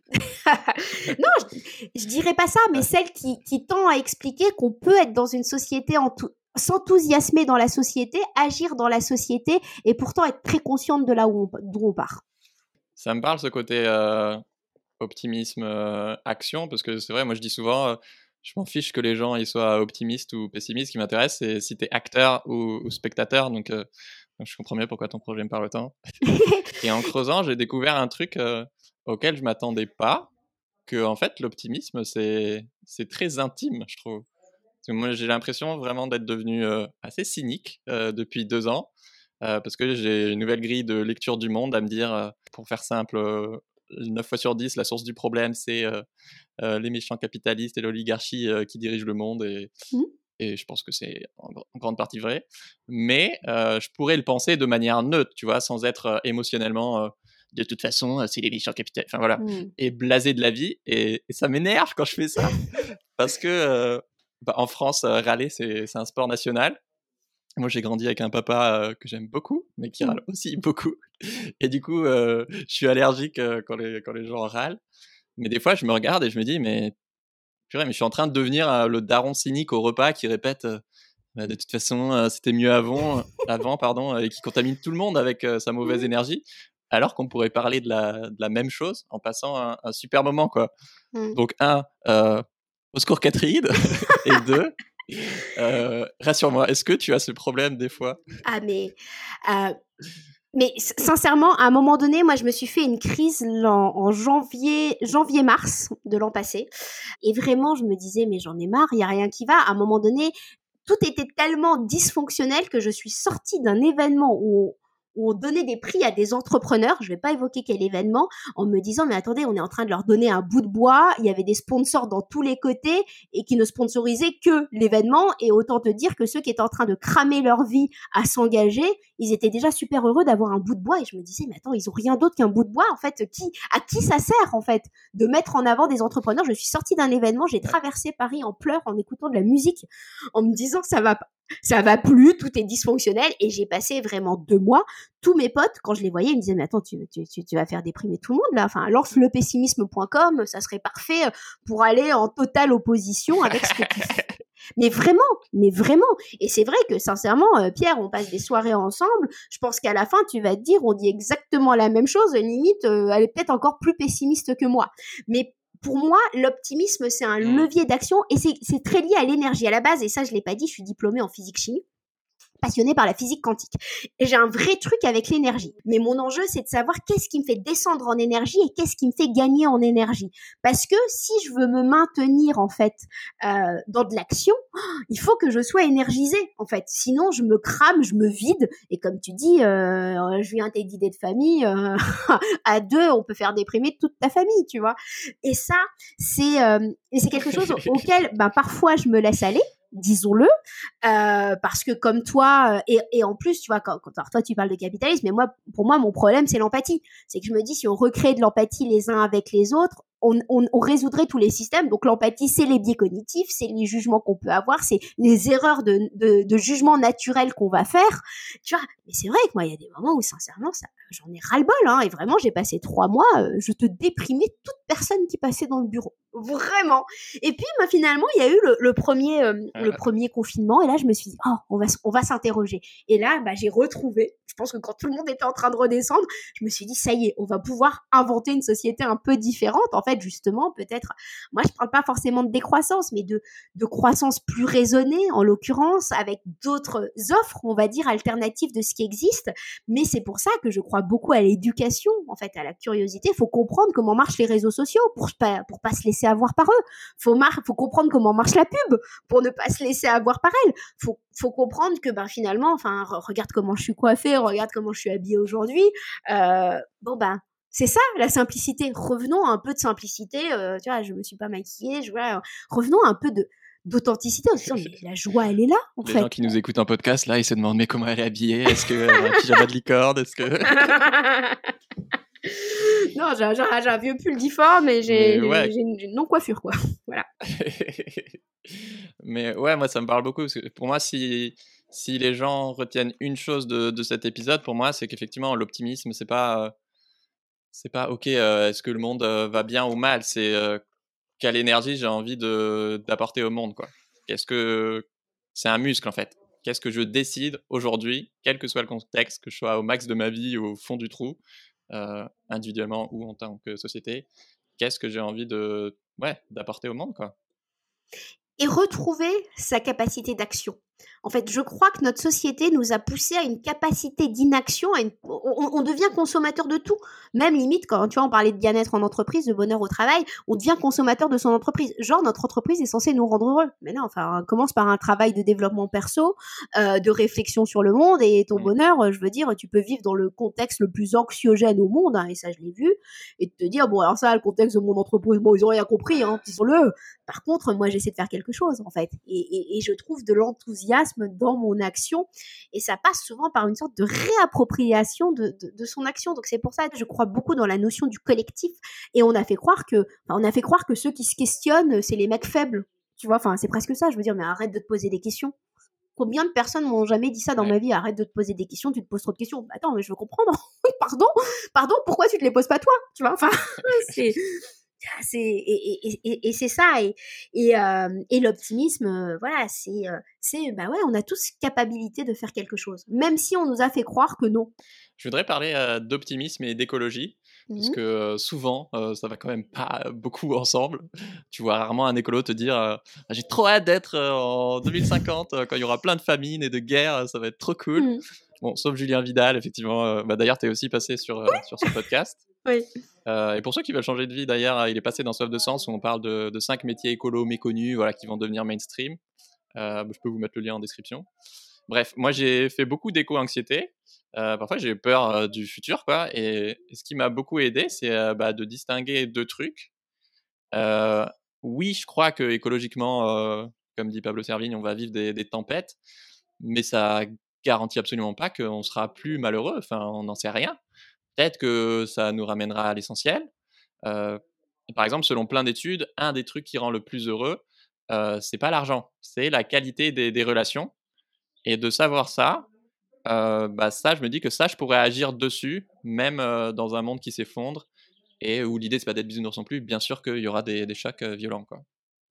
non, je, je dirais pas ça, mais ouais. celle qui, qui tend à expliquer qu'on peut être dans une société en tout, s'enthousiasmer dans la société, agir dans la société et pourtant être très consciente de là où on, d'où on part. Ça me parle ce côté... Euh... optimisme, euh, action, parce que c'est vrai, moi je dis souvent, euh, je m'en fiche que les gens ils soient optimistes ou pessimistes, ce qui m'intéresse c'est si t'es acteur ou, ou spectateur, donc, euh, donc je comprends mieux pourquoi ton projet me parle autant. Et en creusant, j'ai découvert un truc euh, auquel je m'attendais pas, que en fait l'optimisme c'est, c'est très intime, je trouve. Parce que moi j'ai l'impression vraiment d'être devenu euh, assez cynique euh, depuis deux ans, euh, parce que j'ai une nouvelle grille de lecture du monde à me dire, euh, pour faire simple, euh, neuf fois sur dix, la source du problème, c'est euh, euh, les méchants capitalistes et l'oligarchie euh, qui dirigent le monde. Et, mmh. et je pense que c'est en, en grande partie vrai. Mais euh, je pourrais le penser de manière neutre, tu vois, sans être euh, émotionnellement... Euh, de toute façon, c'est les méchants capitalistes. Enfin voilà. Mmh. Et blasé de la vie. Et, et ça m'énerve quand je fais ça. Parce que euh, bah, en France, euh, râler, c'est, c'est un sport national. moi, j'ai grandi avec un papa euh, que j'aime beaucoup, mais qui Mm. râle aussi beaucoup. Et du coup, euh, je suis allergique euh, quand, les, quand les gens râlent. Mais des fois, je me regarde et je me dis, mais, purée, mais je suis en train de devenir euh, le daron cynique au repas qui répète euh, bah, de toute façon, euh, c'était mieux avant, avant pardon, euh, et qui contamine tout le monde avec euh, sa mauvaise énergie, alors qu'on pourrait parler de la, de la même chose en passant un, un super moment, quoi. Mm. Donc, un, euh, au secours Catherine, et deux, euh, rassure-moi, est-ce que tu as ce problème des fois? Ah, mais, euh, mais s- sincèrement, à un moment donné, moi, je me suis fait une crise en, en janvier, janvier-mars de l'an passé. Et vraiment, je me disais, mais j'en ai marre, il n'y a rien qui va. À un moment donné, tout était tellement dysfonctionnel que je suis sortie d'un événement où, où on donnait des prix à des entrepreneurs, je ne vais pas évoquer quel événement, en me disant, mais attendez, on est en train de leur donner un bout de bois, il y avait des sponsors dans tous les côtés et qui ne sponsorisaient que l'événement, et autant te dire que ceux qui étaient en train de cramer leur vie à s'engager, ils étaient déjà super heureux d'avoir un bout de bois, et je me disais, mais attends, ils ont rien d'autre qu'un bout de bois, en fait, qui, à qui ça sert, en fait, de mettre en avant des entrepreneurs? Je suis sortie d'un événement, j'ai traversé Paris en pleurs, en écoutant de la musique, en me disant que ça va pas. Ça va plus, tout est dysfonctionnel, et j'ai passé vraiment deux mois. Tous mes potes, quand je les voyais, ils me disaient, mais attends, tu, tu, tu, tu vas faire déprimer tout le monde là. Enfin, lance le pessimisme point com, ça serait parfait pour aller en totale opposition avec ce que tu fais. Mais vraiment, mais vraiment. Et c'est vrai que sincèrement, euh, Pierre, on passe des soirées ensemble. Je pense qu'à la fin, tu vas te dire, on dit exactement la même chose. Limite, euh, elle est peut-être encore plus pessimiste que moi. Mais pour moi, l'optimisme, c'est un levier d'action et c'est, c'est très lié à l'énergie. À la base, et ça, je l'ai pas dit, je suis diplômée en physique-chimie, passionnée par la physique quantique. Et j'ai un vrai truc avec l'énergie. Mais mon enjeu, c'est de savoir qu'est-ce qui me fait descendre en énergie et qu'est-ce qui me fait gagner en énergie. Parce que si je veux me maintenir, en fait, euh, dans de l'action, il faut que je sois énergisée, en fait. Sinon, je me crame, je me vide. Et comme tu dis, euh, je viens à tes idées de famille, euh, à deux, on peut faire déprimer toute ta famille, tu vois. Et ça, c'est, euh, et c'est quelque chose auquel, ben, parfois, je me laisse aller, disons-le, euh, parce que comme toi, euh, et, et en plus, tu vois, quand, quand alors toi tu parles de capitalisme, mais moi, pour moi, mon problème, c'est l'empathie. C'est que je me dis, si on recrée de l'empathie les uns avec les autres, on, on, on résoudrait tous les systèmes. Donc l'empathie, c'est les biais cognitifs, c'est les jugements qu'on peut avoir, c'est les erreurs de, de, de jugement naturel qu'on va faire. Tu vois, mais c'est vrai que moi, il y a des moments où, sincèrement, ça, j'en ai ras-le-bol, hein, et vraiment, j'ai passé trois mois, euh, je te déprimais toute personne qui passait dans le bureau. Vraiment. Et puis, bah, finalement, il y a eu le, le premier, euh, le premier confinement, et là, je me suis dit, oh, on va, on va s'interroger. Et là, bah, j'ai retrouvé, je pense que quand tout le monde était en train de redescendre, je me suis dit, ça y est, on va pouvoir inventer une société un peu différente. En fait, justement, peut-être, moi, je parle pas forcément de décroissance, mais de, de croissance plus raisonnée, en l'occurrence, avec d'autres offres, on va dire, alternatives de ce qui existe. Mais c'est pour ça que je crois beaucoup à l'éducation, en fait, à la curiosité. Il faut comprendre comment marchent les réseaux sociaux pour pas, pour pas se laisser avoir par eux. Faut mar- faut comprendre comment marche la pub pour ne pas se laisser avoir par elle. Faut, faut comprendre que, ben, finalement, enfin, re- regarde comment je suis coiffée, regarde comment je suis habillée aujourd'hui. Euh, bon, ben, c'est ça, la simplicité. Revenons à un peu de simplicité. Euh, tu vois, je me suis pas maquillée. Je, voilà, revenons à un peu de, d'authenticité en se disant, mais la joie, elle est là, en Les fait. gens qui nous écoutent en podcast, là, ils se demandent mais comment elle est habillée? Est-ce qu'elle a un pyjama de licorne? Est-ce que... Non, j'ai, j'ai, j'ai un vieux pull difforme et j'ai, Mais ouais. j'ai, une, j'ai une non-coiffure, quoi. Voilà. Mais ouais, moi, ça me parle beaucoup. Parce que pour moi, si, si les gens retiennent une chose de, de cet épisode, pour moi, c'est qu'effectivement, l'optimisme, c'est pas, euh, c'est pas OK, euh, est-ce que le monde euh, va bien ou mal? C'est euh, quelle énergie j'ai envie de, d'apporter au monde, quoi. Qu'est-ce que... C'est un muscle, en fait. Qu'est-ce que je décide aujourd'hui, quel que soit le contexte, que je sois au max de ma vie ou au fond du trou, euh, individuellement ou en tant que société, qu'est-ce que j'ai envie de, ouais, d'apporter au monde, quoi. Et retrouver sa capacité d'action. En fait, je crois que notre société nous a poussé à une capacité d'inaction, à une... on, on devient consommateur de tout. Même limite, quand tu vois, on parlait de bien-être en entreprise, de bonheur au travail, on devient consommateur de son entreprise. Genre, notre entreprise est censée nous rendre heureux. Mais non, enfin, on commence par un travail de développement perso, euh, de réflexion sur le monde, et ton mmh. bonheur, je veux dire, tu peux vivre dans le contexte le plus anxiogène au monde, hein, et ça, je l'ai vu, et te dire, bon, alors ça, le contexte de mon entreprise, bon, ils ont rien compris, hein, disons-le. Par contre, moi, j'essaie de faire quelque chose, en fait. Et, et, et je trouve de l'enthousiasme dans mon action. Et ça passe souvent par une sorte de réappropriation de, de, de son action. Donc, c'est pour ça que je crois beaucoup dans la notion du collectif. Et on a fait croire que, enfin, on a fait croire que ceux qui se questionnent, c'est les mecs faibles. Tu vois, enfin, c'est presque ça. Je veux dire, mais arrête de te poser des questions. Combien de personnes m'ont jamais dit ça dans Ouais. ma vie? Arrête de te poser des questions, tu te poses trop de questions. Bah, attends, mais je veux comprendre. Pardon, pardon, pourquoi tu te les poses pas toi? Tu vois, enfin, c'est, c'est, et, et, et, et c'est ça. Et, et, euh, et l'optimisme, euh, voilà, c'est, euh, c'est, bah ouais, on a tous capacité de faire quelque chose, même si on nous a fait croire que non. Je voudrais parler euh, d'optimisme et d'écologie, parce Mhm. que euh, souvent, euh, ça va quand même pas beaucoup ensemble. Tu vois rarement un écolo te dire euh, Ah, j'ai trop hâte d'être euh, en deux mille cinquante, euh, quand il y aura plein de famines et de guerres, euh, ça va être trop cool. Mhm. Bon, sauf Julien Vidal, effectivement. euh, bah, d'ailleurs, tu es aussi passé sur, euh, sur son podcast. Oui. Euh, et pour ceux qui veulent changer de vie, d'ailleurs, il est passé dans Soif de Sens où on parle de, de cinq métiers écolos méconnus, voilà, qui vont devenir mainstream. Euh, je peux vous mettre le lien en description. Bref, moi j'ai fait beaucoup d'éco-anxiété. Euh, parfois j'ai eu peur euh, du futur, quoi. Et, et ce qui m'a beaucoup aidé, c'est euh, bah, de distinguer deux trucs. Euh, oui, je crois que écologiquement, euh, comme dit Pablo Servigne, on va vivre des, des tempêtes, mais ça garantit absolument pas qu'on sera plus malheureux. Enfin, on n'en sait rien. Peut-être que ça nous ramènera à l'essentiel. Euh, par exemple, selon plein d'études, un des trucs qui rend le plus heureux, euh, c'est pas l'argent, c'est la qualité des, des relations. Et de savoir ça, euh, bah ça, je me dis que ça, je pourrais agir dessus, même euh, dans un monde qui s'effondre et où l'idée, c'est pas d'être bisounours non plus. Bien sûr qu'il y aura des, des chocs euh, violents, quoi.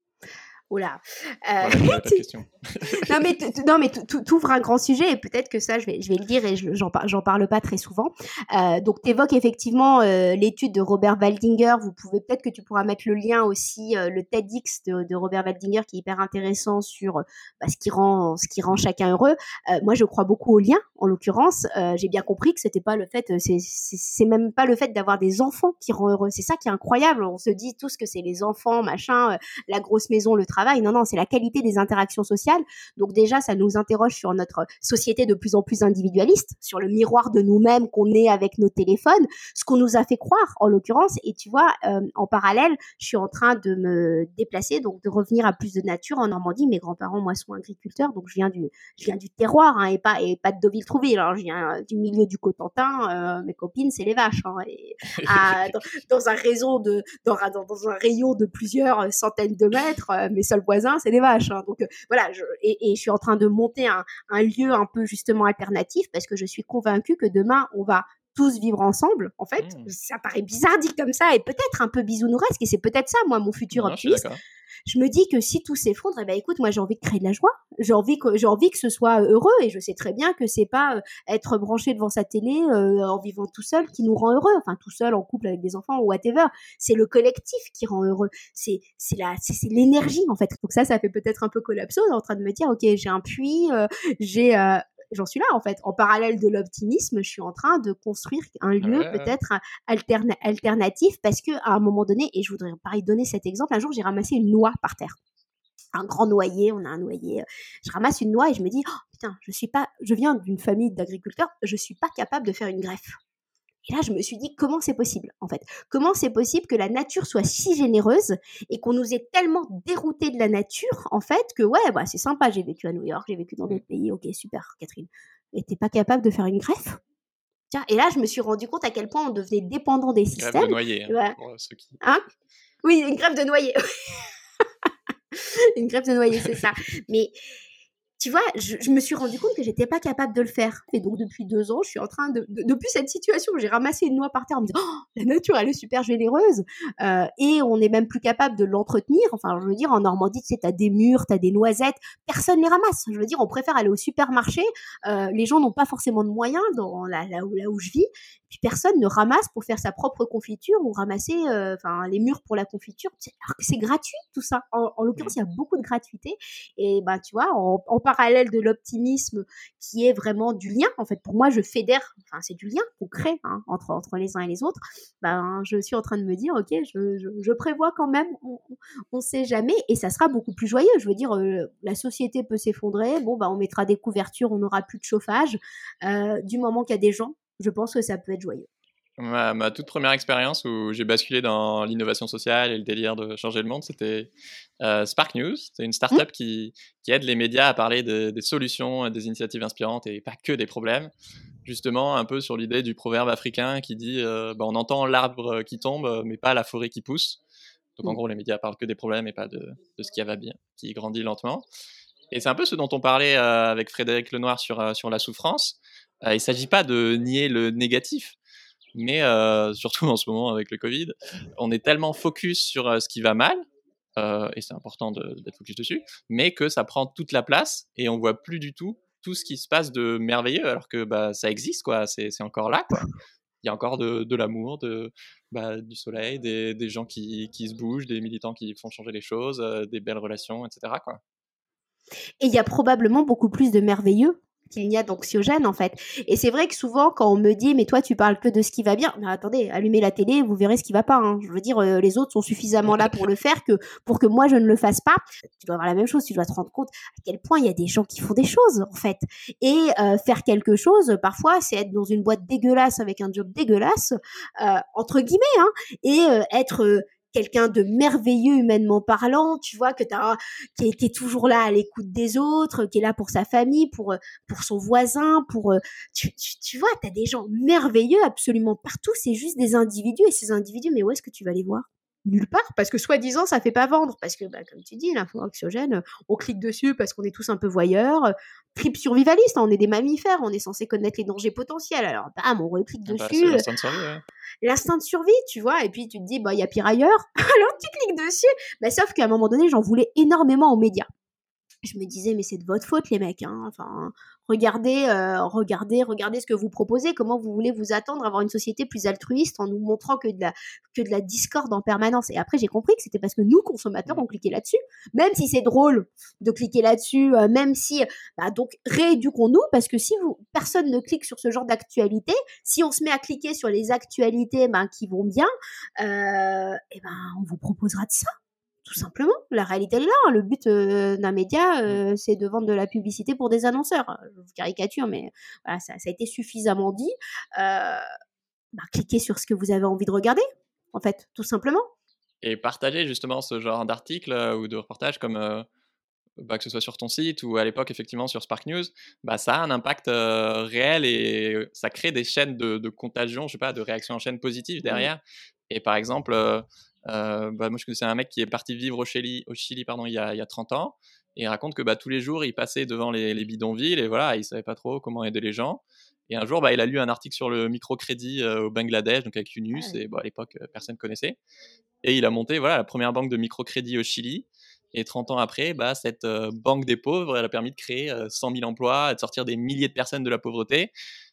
Oula. Euh, Voilà, j'avais pas de questions. non mais t- t- non mais tu ouvres un grand sujet et peut-être que ça je vais je vais le dire et je, j'en par- j'en parle pas très souvent. Euh, donc tu évoques effectivement euh, l'étude de Robert Waldinger. Vous pouvez peut-être que tu pourras mettre le lien aussi, euh, le TEDx de, de Robert Waldinger qui est hyper intéressant sur euh, bah, ce qui rend ce qui rend chacun heureux. Euh, moi je crois beaucoup au lien en l'occurrence. Euh, j'ai bien compris que c'était pas le fait, c'est c'est c'est même pas le fait d'avoir des enfants qui rend heureux. C'est ça qui est incroyable. On se dit tous que c'est les enfants machin, euh, la grosse maison, le travail. Non non, c'est la qualité des interactions sociales. Donc déjà, ça nous interroge sur notre société de plus en plus individualiste, sur le miroir de nous-mêmes qu'on est avec nos téléphones, ce qu'on nous a fait croire en l'occurrence. Et tu vois, euh, en parallèle, je suis en train de me déplacer, donc de revenir à plus de nature en Normandie. Mes grands-parents, moi, sont agriculteurs, donc je viens du, je viens du terroir hein, et pas et pas de Deauville-Trouville. Alors je viens du milieu du Cotentin. Euh, mes copines, c'est les vaches. Hein, et, à, dans, dans un réseau de, dans, dans, dans un rayon de plusieurs centaines de mètres, euh, mes seuls voisins, c'est les vaches. Hein, donc euh, voilà. Je, et, et je suis en train de monter un, un lieu un peu justement alternatif parce que je suis convaincue que demain, on va tous vivre ensemble. En fait, mmh. ça paraît bizarre dit comme ça et peut-être un peu bisounouresque et c'est peut-être ça, moi, mon futur non, optimiste. Je, je me dis que si tout s'effondre, eh ben écoute, moi j'ai envie de créer de la joie, j'ai envie que j'ai envie que ce soit heureux et je sais très bien que c'est pas euh, être branché devant sa télé euh, en vivant tout seul qui nous rend heureux, enfin tout seul en couple avec des enfants ou whatever. C'est le collectif qui rend heureux. C'est c'est la c'est, c'est l'énergie en fait. Donc ça, ça fait peut-être un peu collapso en train de me dire ok, j'ai un puits, euh, j'ai euh, j'en suis là en fait. En parallèle de l'optimisme, je suis en train de construire un lieu ouais, peut-être ouais. Alterna- alternatif parce que à un moment donné, et je voudrais pareil donner cet exemple, un jour j'ai ramassé une noix par terre. Un grand noyer, on a un noyer. Je ramasse une noix et je me dis oh, putain, je suis pas, je viens d'une famille d'agriculteurs, je suis pas capable de faire une greffe. Et là, je me suis dit, comment c'est possible, en fait? Comment c'est possible que la nature soit si généreuse et qu'on nous ait tellement déroutés de la nature, en fait, que ouais, bah, c'est sympa, j'ai vécu à New York, j'ai vécu dans d'autres pays, ok, super, Catherine. Et t'es pas capable de faire une greffe? Tiens, et là, je me suis rendu compte à quel point on devenait dépendant des systèmes. Greffe de noyer, hein, voilà. pour ceux qui... Hein? Oui, une greffe de noyer. Une greffe de noyer, c'est ça. Mais... tu vois, je, je me suis rendu compte que j'étais pas capable de le faire. Et donc, depuis deux ans, je suis en train de, de depuis cette situation, j'ai ramassé une noix par terre en me disant, oh, la nature, elle est super généreuse. Euh, et on n'est même plus capable de l'entretenir. Enfin, je veux dire, en Normandie, tu sais, t'as des mûres, t'as des noisettes, personne les ramasse. Je veux dire, on préfère aller au supermarché. Euh, les gens n'ont pas forcément de moyens dans la, là, où, là où je vis. Puis personne ne ramasse pour faire sa propre confiture ou ramasser, euh, enfin, les mûres pour la confiture. Alors que c'est gratuit, tout ça. En, en l'occurrence, il y a beaucoup de gratuité. Et bah, tu vois, en, en parallèle de l'optimisme qui est vraiment du lien, en fait, pour moi, je fédère, enfin, c'est du lien qu'on crée hein, entre, entre les uns et les autres. Ben, je suis en train de me dire, ok, je, je, je prévois quand même, on ne sait jamais, et ça sera beaucoup plus joyeux. Je veux dire, euh, la société peut s'effondrer, bon, ben, on mettra des couvertures, on n'aura plus de chauffage. Euh, du moment qu'il y a des gens, je pense que ça peut être joyeux. Ma, ma toute première expérience où j'ai basculé dans l'innovation sociale et le délire de changer le monde, c'était euh, Spark News. C'est une start-up mmh. qui, qui aide les médias à parler de, des solutions, des initiatives inspirantes et pas que des problèmes. Justement, un peu sur l'idée du proverbe africain qui dit euh, bah, on entend l'arbre qui tombe, mais pas la forêt qui pousse. Donc mmh. en gros, les médias parlent que des problèmes et pas de, de ce qui va bien, qui grandit lentement. Et c'est un peu ce dont on parlait euh, avec Frédéric Lenoir sur, euh, sur la souffrance. Euh, il ne s'agit pas de nier le négatif, mais euh, surtout en ce moment avec le Covid, on est tellement focus sur euh, ce qui va mal, euh, et c'est important de, d'être focus dessus, mais que ça prend toute la place et on ne voit plus du tout tout ce qui se passe de merveilleux, alors que bah, ça existe, quoi. C'est, c'est encore là, quoi. Il y a encore de, de l'amour, de, bah, du soleil, des, des gens qui, qui se bougent, des militants qui font changer les choses, euh, des belles relations, et cetera, quoi. Et il y a probablement beaucoup plus de merveilleux qu'il n'y a d'anxiogènes, en fait. Et c'est vrai que souvent, quand on me dit « mais toi, tu parles que de ce qui va bien », mais attendez, allumez la télé, vous verrez ce qui va pas. Hein. Je veux dire, euh, les autres sont suffisamment là pour le faire que pour que moi, je ne le fasse pas. Tu dois avoir la même chose, tu dois te rendre compte à quel point il y a des gens qui font des choses, en fait. Et euh, faire quelque chose, parfois, c'est être dans une boîte dégueulasse avec un job dégueulasse, euh, entre guillemets, hein, et euh, être... Euh, quelqu'un de merveilleux humainement parlant, tu vois, que t'as, qui est, qui est toujours là à l'écoute des autres, qui est là pour sa famille, pour, pour son voisin, pour, tu, tu, tu vois, t'as des gens merveilleux absolument partout, c'est juste des individus, et ces individus, mais où est-ce que tu vas les voir? Nulle part, parce que soi-disant ça fait pas vendre, parce que bah, comme tu dis, l'info anxiogène, on clique dessus parce qu'on est tous un peu voyeurs, trip survivaliste, on est des mammifères, on est censé connaître les dangers potentiels, alors bam, on reclique Bah, dessus, c'est l'instinct de survie, ouais. L'instinct de survie, tu vois, et puis tu te dis, bah, il y a pire ailleurs, alors tu cliques dessus, bah, sauf qu'à un moment donné, j'en voulais énormément aux médias. Je me disais, mais c'est de votre faute, les mecs, hein. Enfin, regardez, euh, regardez, regardez ce que vous proposez, comment vous voulez vous attendre à avoir une société plus altruiste en nous montrant que de la, que de la discorde en permanence. Et après, j'ai compris que c'était parce que nous, consommateurs, on cliquait là-dessus, même si c'est drôle de cliquer là-dessus, euh, même si, bah, donc, rééduquons-nous, parce que si vous, personne ne clique sur ce genre d'actualité, si on se met à cliquer sur les actualités, ben, qui vont bien, euh, et ben, on vous proposera de ça. Tout simplement, la réalité est là. Le but euh, d'un média, euh, c'est de vendre de la publicité pour des annonceurs. Je vous caricature, mais voilà, ça, ça a été suffisamment dit. Euh, bah, cliquez sur ce que vous avez envie de regarder, en fait, tout simplement. Et partager justement ce genre d'articles euh, ou de reportages comme euh, bah, que ce soit sur ton site ou à l'époque effectivement sur Spark News, bah, ça a un impact euh, réel et ça crée des chaînes de, de contagion, je sais pas, de réactions en chaîne positives derrière. Mmh. Et par exemple, euh, euh, bah, moi je connaissais un mec qui est parti vivre au Chili, au Chili pardon, il y a, il y a trente ans, et il raconte que bah, tous les jours il passait devant les, les bidonvilles et voilà, il savait pas trop comment aider les gens. Et un jour, bah, il a lu un article sur le microcrédit euh, au Bangladesh, donc avec Yunus, et bah, à l'époque personne connaissait. Et il a monté voilà, la première banque de microcrédit au Chili. Et trente ans après, bah, cette euh, banque des pauvres, elle a permis de créer euh, cent mille emplois, de sortir des milliers de personnes de la pauvreté.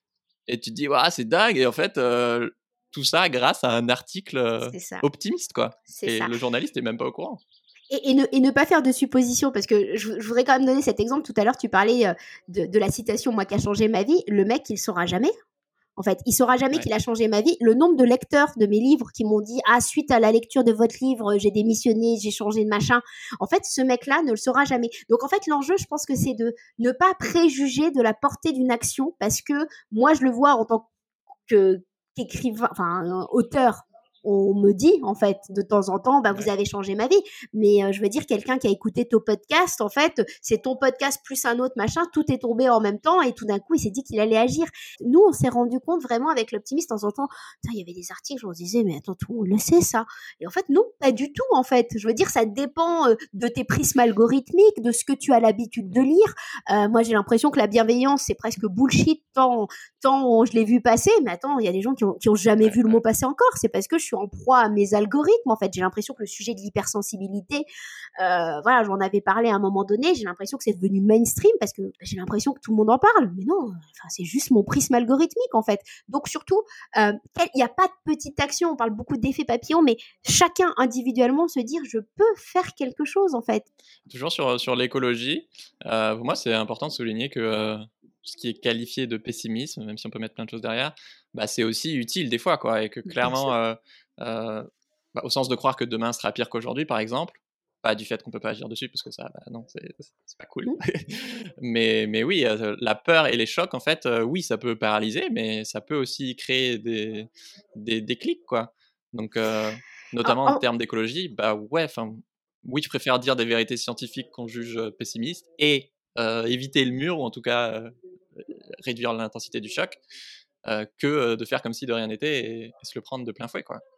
Et tu te dis, ouais, c'est dingue. Et en fait, euh, tout ça grâce à un article euh, optimiste, quoi. C'est et ça. Le journaliste n'est même pas au courant. Et, et, ne, et ne pas faire de suppositions, parce que je, je voudrais quand même donner cet exemple. Tout à l'heure, tu parlais euh, de, de la citation « moi qui a changé ma vie ». Le mec, il ne saura jamais. En fait, il saura jamais ouais. qu'il a changé ma vie. Le nombre de lecteurs de mes livres qui m'ont dit « Ah, suite à la lecture de votre livre, j'ai démissionné, j'ai changé de machin ». En fait, ce mec-là ne le saura jamais. Donc, en fait, l'enjeu, je pense que c'est de ne pas préjuger de la portée d'une action, parce que moi, je le vois en tant que, qu'écrivain, enfin, auteur. On me dit, en fait, de temps en temps, bah, ouais. vous avez changé ma vie. Mais euh, je veux dire, quelqu'un qui a écouté ton podcast, en fait, c'est ton podcast plus un autre machin, tout est tombé en même temps et tout d'un coup, il s'est dit qu'il allait agir. Nous, on s'est rendu compte vraiment avec l'optimiste, de temps en temps, il y avait des articles, on se disait, mais attends, tout le monde le sait, ça. Et en fait, non, pas du tout, en fait. Je veux dire, ça dépend euh, de tes prismes algorithmiques, de ce que tu as l'habitude de lire. Euh, moi, j'ai l'impression que la bienveillance, c'est presque bullshit, tant, tant je l'ai vu passer. Mais attends, il y a des gens qui ont, qui ont jamais ouais, vu ouais. le mot passer encore. C'est parce que je suis en proie à mes algorithmes, en fait. J'ai l'impression que le sujet de l'hypersensibilité, euh, voilà, j'en avais parlé à un moment donné, j'ai l'impression que c'est devenu mainstream parce que j'ai l'impression que tout le monde en parle. Mais non, enfin, c'est juste mon prisme algorithmique, en fait. Donc, surtout, il euh, n'y a pas de petite action. On parle beaucoup d'effet papillon, mais chacun individuellement se dire, je peux faire quelque chose, en fait. Toujours sur, sur l'écologie, euh, pour moi, c'est important de souligner que euh, ce qui est qualifié de pessimisme, même si on peut mettre plein de choses derrière, bah, c'est aussi utile des fois, quoi, et que clairement, euh, euh, bah, au sens de croire que demain sera pire qu'aujourd'hui, par exemple, pas du fait qu'on peut pas agir dessus, parce que ça, bah, non, c'est, c'est pas cool. mais, mais oui, euh, la peur et les chocs, en fait, euh, oui, ça peut paralyser, mais ça peut aussi créer des, des, des clics, quoi. Donc, euh, notamment oh, oh. en termes d'écologie, bah ouais, enfin, oui, je préfère dire des vérités scientifiques qu'on juge pessimistes et euh, éviter le mur, ou en tout cas euh, réduire l'intensité du choc, euh, que de faire comme si de rien n'était et, et se le prendre de plein fouet, quoi.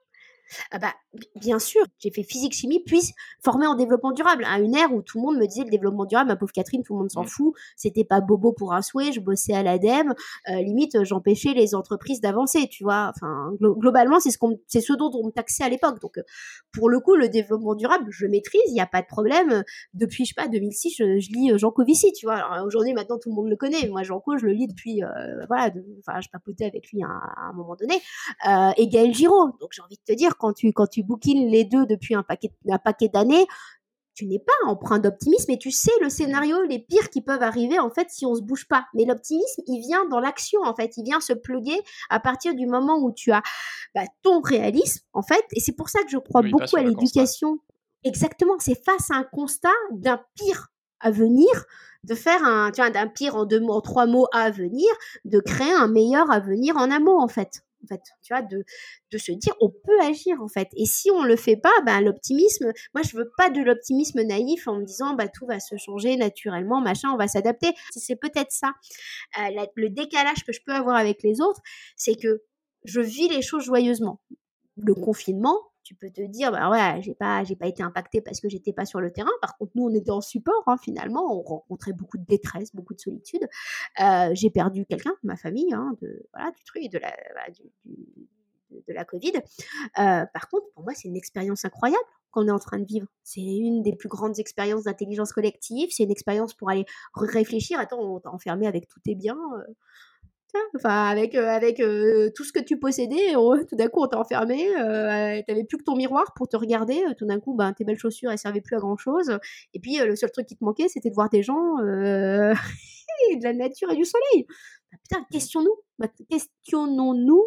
Ah bah, b bien sûr, j'ai fait physique-chimie, puis formée en développement durable, à une ère où tout le monde me disait: «Le développement durable, ma pauvre Catherine, tout le monde s'en Mmh. fout». C'était pas bobo pour un souhait, je bossais à l'ADEME, heu, limite, heu, j'empêchais les entreprises d'avancer, tu vois? Enfin, glo globalement, c'est ce qu'on m c'est ce dont on me taxait à l'époque, donc heu, pour le coup, le développement durable, je maîtrise, il y a pas de problème, heu, depuis, je sais pas, deux mille six, je je lis, heu, Jean Covici, tu vois? Alors, aujourd'hui, maintenant, tout le monde le connaît. Moi, Jean Co, je le lis depuis, heu, voilà, de enfin, je papotais avec lui à un à un moment donné, heu et Gaël Giraud. Donc j'ai envie de te dire, quand tu quand tu bouquines les deux depuis un paquet un paquet d'années, tu n'es pas empreint d'optimisme et tu sais le Mmh. scénario les pires qui peuvent arriver, en fait, si on se bouge pas. Mais l'optimisme, il vient dans l'action, en fait. Il vient se plugger à partir du moment où tu as, bah, ton réalisme, en fait, et c'est pour ça que je crois Oui, pas beaucoup à sur le constat. l'éducation. Exactement, c'est face à un constat d'un pire à venir, de faire un tu vois, d'un pire en deux mots, en trois mots à venir, de créer un meilleur avenir en un mot, en fait en fait, tu vois? De de se dire: «On peut agir, en fait» et si on le fait pas, ben, l'optimisme moi, je veux pas de l'optimisme naïf en me disant: «Bah, tout va se changer naturellement, machin, on va s'adapter». C'est c'est peut-être ça, heu, la le décalage que je peux avoir avec les autres, c'est que je vis les choses joyeusement. Le confinement, tu peux te dire: «Bah, ouais, j'ai pas j'ai pas été impactée parce que j'étais pas sur le terrain». Par contre, nous, on était en support, hein, finalement, on rencontrait beaucoup de détresse, beaucoup de solitude. Heu, j'ai perdu quelqu'un, ma famille, hein, de voilà, du truc, de la voilà, du du de de la covid. Heu, par contre, pour moi, c'est une expérience incroyable qu'on est en train de vivre. C'est une des plus grandes expériences d'intelligence collective, c'est une expérience pour aller réfléchir. Attends, on t'a enfermé avec tous tes biens, heu, tu vois? Enfin, avec, heu, avec, heu, tout ce que tu possédais, on tout d'un coup, on t'a enfermé, heu, tu avais plus que ton miroir pour te regarder, heu, tout d'un coup, ben, tes belles chaussures, elles servaient plus à grand chose et puis, heu, le seul truc qui te manquait, c'était de voir des gens, heu et de la nature et du soleil. Bah, putain, Mmh. questions-nous, bah, questionnons-nous.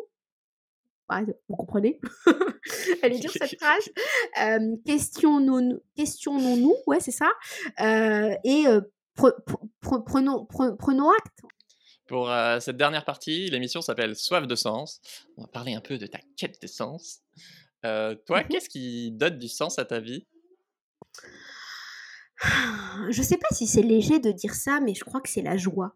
Ah, vous comprenez? Elle est dure cette phrase. Hem, questionnons-nous questionnons-nous, ouais, c'est ça, heu et heu, pre pre pre prenons pre prenons acte. Pour, heu, cette dernière partie, l'émission s'appelle «Soif de sens». On va parler un peu de ta quête de sens. Heu, toi, Mmh mh. qu'est-ce qui donne du sens à ta vie? Je sais pas si c'est léger de dire ça, mais je crois que c'est la joie.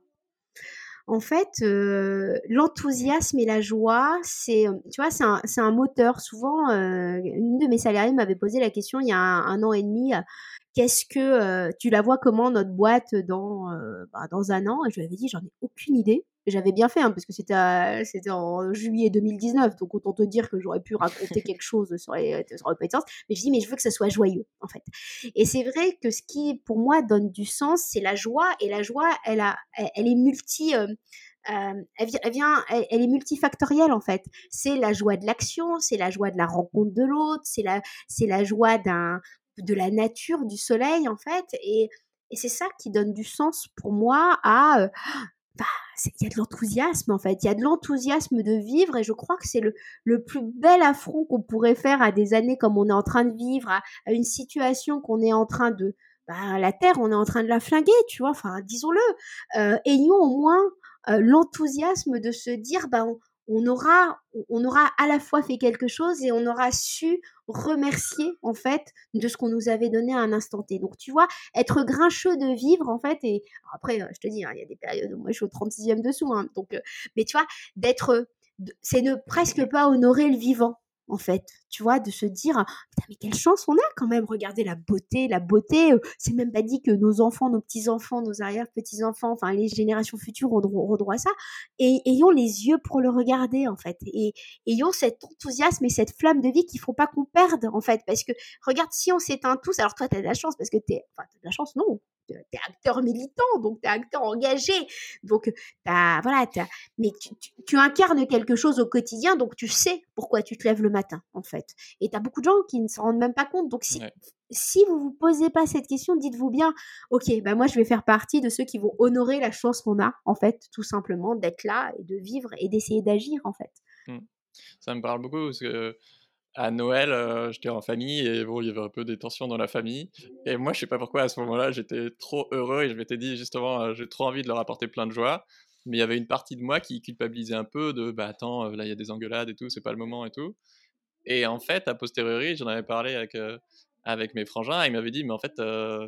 En fait, heu, l'enthousiasme et la joie, c'est, hem, tu vois, c'est un c'est un moteur. Souvent, heu, une de mes salariées m'avait posé la question il y a un un an et demi, heu: «Qu'est-ce que, heu, tu la vois comment notre boîte dans, heu, bah, dans un an?» et je lui avais dit: «J'en ai aucune idée». J'avais bien fait, hein, parce que c'était à c'était en juillet deux mille dix-neuf, donc autant te dire que j'aurais pu raconter quelque chose, ça aurait ça aurait pas eu de sens. Mais je dis: «Mais je veux que ça soit joyeux, en fait». Et c'est vrai que ce qui, pour moi, donne du sens, c'est la joie et la joie, elle a elle elle est multi, hem, hem, elle vient elle vient elle elle est multifactorielle, en fait. C'est la joie de l'action, c'est la joie de la rencontre de l'autre, c'est la c'est la joie d'un de la nature, du soleil, en fait et et c'est ça qui donne du sens pour moi à, heu, bah, c'est il y a de l'enthousiasme, en fait. Il y a de l'enthousiasme de vivre et je crois que c'est le le plus bel affront qu'on pourrait faire à des années comme on est en train de vivre, à à une situation qu'on est en train de bah, la terre, on est en train de la flinguer, tu vois? Enfin, disons-le. Heu, ayons au moins, heu, l'enthousiasme de se dire: «Bah, on on aura on on aura à la fois fait quelque chose et on aura su remercier, en fait, de ce qu'on nous avait donné à un instant T». Donc tu vois, être grincheux de vivre, en fait et alors après, heu, je te dis, hein, il y a des périodes où moi je suis au trente-sixième dessous, hein, donc heu, mais tu vois, d'être, heu, de c'est ne presque pas honorer le vivant, en fait, tu vois? De se dire: «Putain, mais quelle chance on a quand même, regardez la beauté la beauté, heu, c'est même pas dit que nos enfants, nos petits-enfants, nos arrière-petits-enfants, enfin les générations futures auront auront droit à ça» et ayons les yeux pour le regarder, en fait et ayons cet enthousiasme et cette flamme de vie qu'il faut pas qu'on perde, en fait. Parce que regarde, si on s'éteint tous alors toi, tu as de la chance parce que tu es enfin, tu as de la chance, non, tu es acteur militant, donc tu es acteur engagé, donc tu as voilà, tu as mais tu tu tu incarnes quelque chose au quotidien, donc tu sais pourquoi tu te lèves le matin, en fait et tu as beaucoup de gens qui ne s'en rendent même pas compte, donc si Ouais. si vous vous posez pas cette question, dites-vous bien: «OK, bah, moi, je vais faire partie de ceux qui vont honorer la chance qu'on a, en fait, tout simplement d'être là et de vivre et d'essayer d'agir, en fait». Mmh. Ça me parle beaucoup parce qu'à Noël, heu, j'étais en famille et bon, il y avait un peu des tensions dans la famille et moi, je sais pas pourquoi à ce moment-là, j'étais trop heureux et je m'étais dit justement, heu: «J'ai trop envie de leur apporter plein de joie». Mais il y avait une partie de moi qui culpabilisait un peu de: «Bah, attends, heu, là, il y a des engueulades et tout, c'est pas le moment et tout» et en fait, a posteriori, j'en avais parlé avec, heu, avec mes frangins et ils m'avaient dit: «Mais en fait, heu,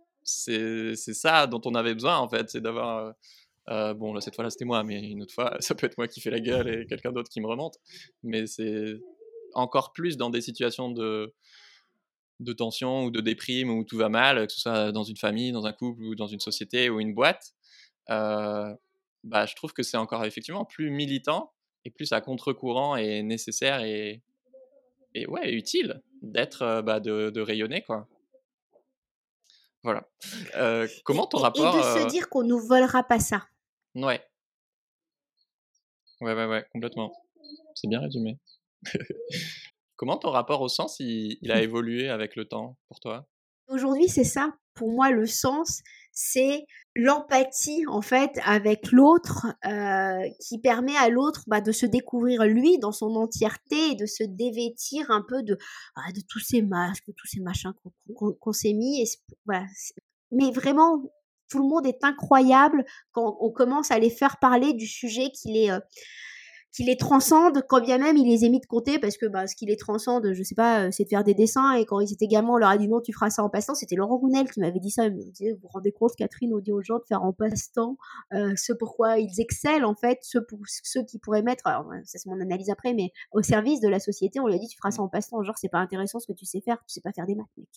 c'est c'est ça dont on avait besoin, en fait, c'est d'avoir, heu» heu, bon, là, cette fois-là, c'était moi, mais une autre fois, ça peut être moi qui fais la gueule et quelqu'un d'autre qui me remonte. Mais c'est encore plus dans des situations de, de tension ou de déprime où tout va mal, que ce soit dans une famille, dans un couple ou dans une société ou une boîte. Euh, bah, je trouve que c'est encore effectivement plus militant et plus à contre-courant et nécessaire et, et ouais, utile d'être, euh, bah, de, de rayonner, quoi. Voilà. Euh, comment Et, ton et, et rapport... de se euh, dire qu'on nous volera pas ça. Ouais. Ouais, ouais, ouais, complètement. C'est bien résumé. Comment ton rapport au sens, il, il a évolué avec le temps pour toi? Aujourd'hui, c'est ça. Pour moi, le sens, c'est l'empathie, en fait, avec l'autre, euh, qui permet à l'autre bah, de se découvrir lui dans son entièreté et de se dévêtir un peu de, ah, de tous ces masques, de tous ces machins qu'on qu'on, qu'on s'est mis. Et voilà. Mais vraiment, tout le monde est incroyable quand on commence à les faire parler du sujet qui les... Euh, qui les transcende, quand bien même il les ait mis de côté, parce que bah, ce qui les transcende, je sais pas, c'est de faire des dessins, et quand ils étaient gamins, on leur a dit non, tu feras ça en passe-temps. C'était Laurent Gounel qui m'avait dit ça. Il me disait, vous vous rendez compte, Catherine, on dit aux gens de faire en passe-temps euh, ce pourquoi ils excellent, en fait, ceux, pour, ceux qui pourraient mettre, alors ça c'est mon analyse après, mais au service de la société, on lui a dit, tu feras ça en passe-temps. Genre, c'est pas intéressant ce que tu sais faire, tu sais pas faire des maths, mec.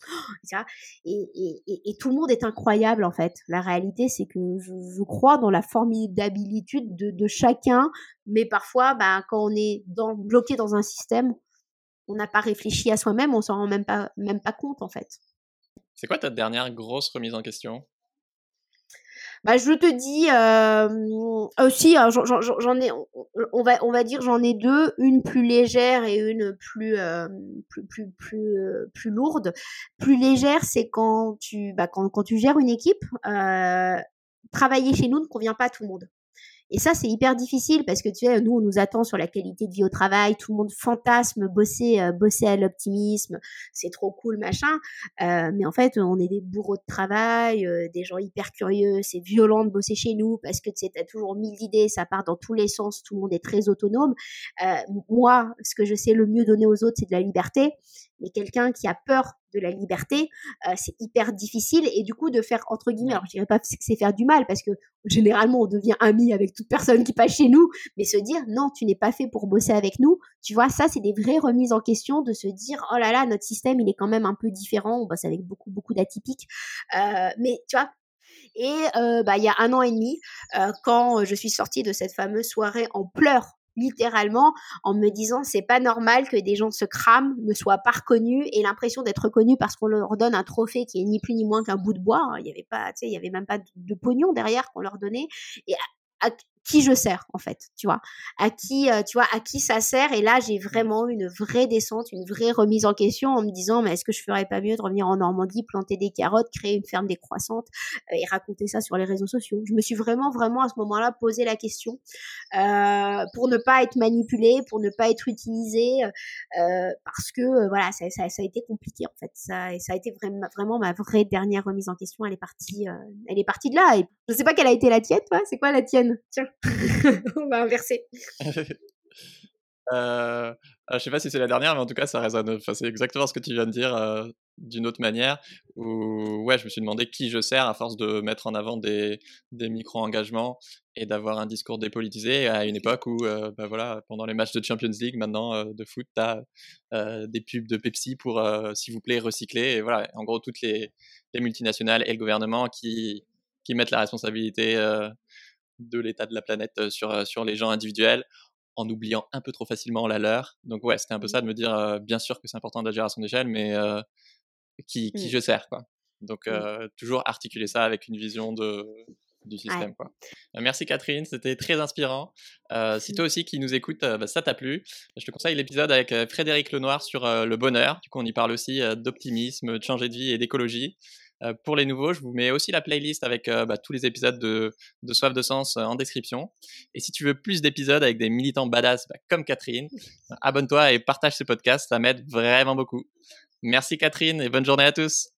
Et, et, et, et tout le monde est incroyable, en fait. La réalité, c'est que je, je crois dans la formidabilité de, de chacun, mais parfois, bah, quand on est dans, bloqué dans un système, on n'a pas réfléchi à soi-même, on s'en rend même pas, même pas compte, en fait. C'est quoi ta dernière grosse remise en question? Bah, je te dis euh, aussi, j'en, j'en, j'en ai, on va, on va dire, j'en ai deux, une plus légère et une plus, euh, plus, plus, plus, euh, plus lourde. Plus légère, c'est quand tu, bah, quand, quand tu gères une équipe, euh, travailler chez nous ne convient pas à tout le monde. Et ça, c'est hyper difficile parce que tu sais, nous, on nous attend sur la qualité de vie au travail. Tout le monde fantasme bosser, euh, bosser à l'optimisme. C'est trop cool, machin. Euh, mais en fait, on est des bourreaux de travail, euh, des gens hyper curieux. C'est violent de bosser chez nous parce que tu sais, t'as toujours mille idées, ça part dans tous les sens. Tout le monde est très autonome. Euh, moi, ce que je sais le mieux donner aux autres, c'est de la liberté. Mais quelqu'un qui a peur de la liberté, euh, c'est hyper difficile. Et du coup, de faire, entre guillemets, alors je dirais pas que c'est faire du mal, parce que généralement, on devient ami avec toute personne qui passe chez nous, mais se dire, non, tu n'es pas fait pour bosser avec nous, tu vois, ça, c'est des vraies remises en question, de se dire, oh là là, notre système, il est quand même un peu différent, on bosse avec beaucoup, beaucoup d'atypiques. Euh, mais tu vois, et euh, bah, il y a un an et demi, euh, quand je suis sortie de cette fameuse soirée en pleurs, littéralement, en me disant c'est pas normal que des gens se crament, ne soient pas reconnus, et l'impression d'être reconnus parce qu'on leur donne un trophée qui est ni plus ni moins qu'un bout de bois. Il y avait pas, tu sais, il y avait même pas de, de pognon derrière qu'on leur donnait. Et à, à qui je sers, en fait, tu vois, à qui, euh, tu vois, à qui ça sert. Et là, j'ai vraiment une vraie descente, une vraie remise en question en me disant, mais est-ce que je ferais pas mieux de revenir en Normandie, planter des carottes, créer une ferme décroissante euh, et raconter ça sur les réseaux sociaux. Je me suis vraiment, vraiment à ce moment-là posé la question euh, pour ne pas être manipulée, pour ne pas être utilisée, euh, parce que euh, voilà, ça, ça, ça a été compliqué en fait. Ça, ça a été vraiment, vraiment ma vraie dernière remise en question. Elle est partie, euh, elle est partie de là. Et je sais pas quelle a été la tienne, toi. C'est quoi la tienne? Tiens. On va inverser. euh, je sais pas si c'est la dernière, mais en tout cas, ça résonne. Enfin, c'est exactement ce que tu viens de dire euh, d'une autre manière. Où, ouais, je me suis demandé qui je sers à force de mettre en avant des, des micro-engagements et d'avoir un discours dépolitisé à une époque où, euh, bah voilà, pendant les matchs de Champions League, maintenant euh, de foot, t'as euh, des pubs de Pepsi pour, euh, s'il vous plaît, recycler. Et voilà, en gros, toutes les, les multinationales et le gouvernement qui, qui mettent la responsabilité euh, de l'état de la planète sur, sur les gens individuels, en oubliant un peu trop facilement la leur. Donc ouais, c'était un peu ça de me dire, euh, bien sûr que c'est important d'agir à son échelle, mais euh, qui, qui mm. je sers, quoi. Donc euh, mm. toujours articuler ça avec une vision de, du système, ouais. quoi. Euh, merci Catherine, c'était très inspirant. Euh, si toi aussi qui nous écoutes, euh, bah, ça t'a plu, je te conseille l'épisode avec euh, Frédéric Lenoir sur euh, le bonheur. Du coup, on y parle aussi euh, d'optimisme, de changer de vie et d'écologie. Euh, pour les nouveaux, je vous mets aussi la playlist avec euh, bah, tous les épisodes de, de Soif de Sens euh, en description. Et si tu veux plus d'épisodes avec des militants badass bah, comme Catherine, euh, abonne-toi et partage ce podcast, ça m'aide vraiment beaucoup. Merci Catherine et bonne journée à tous.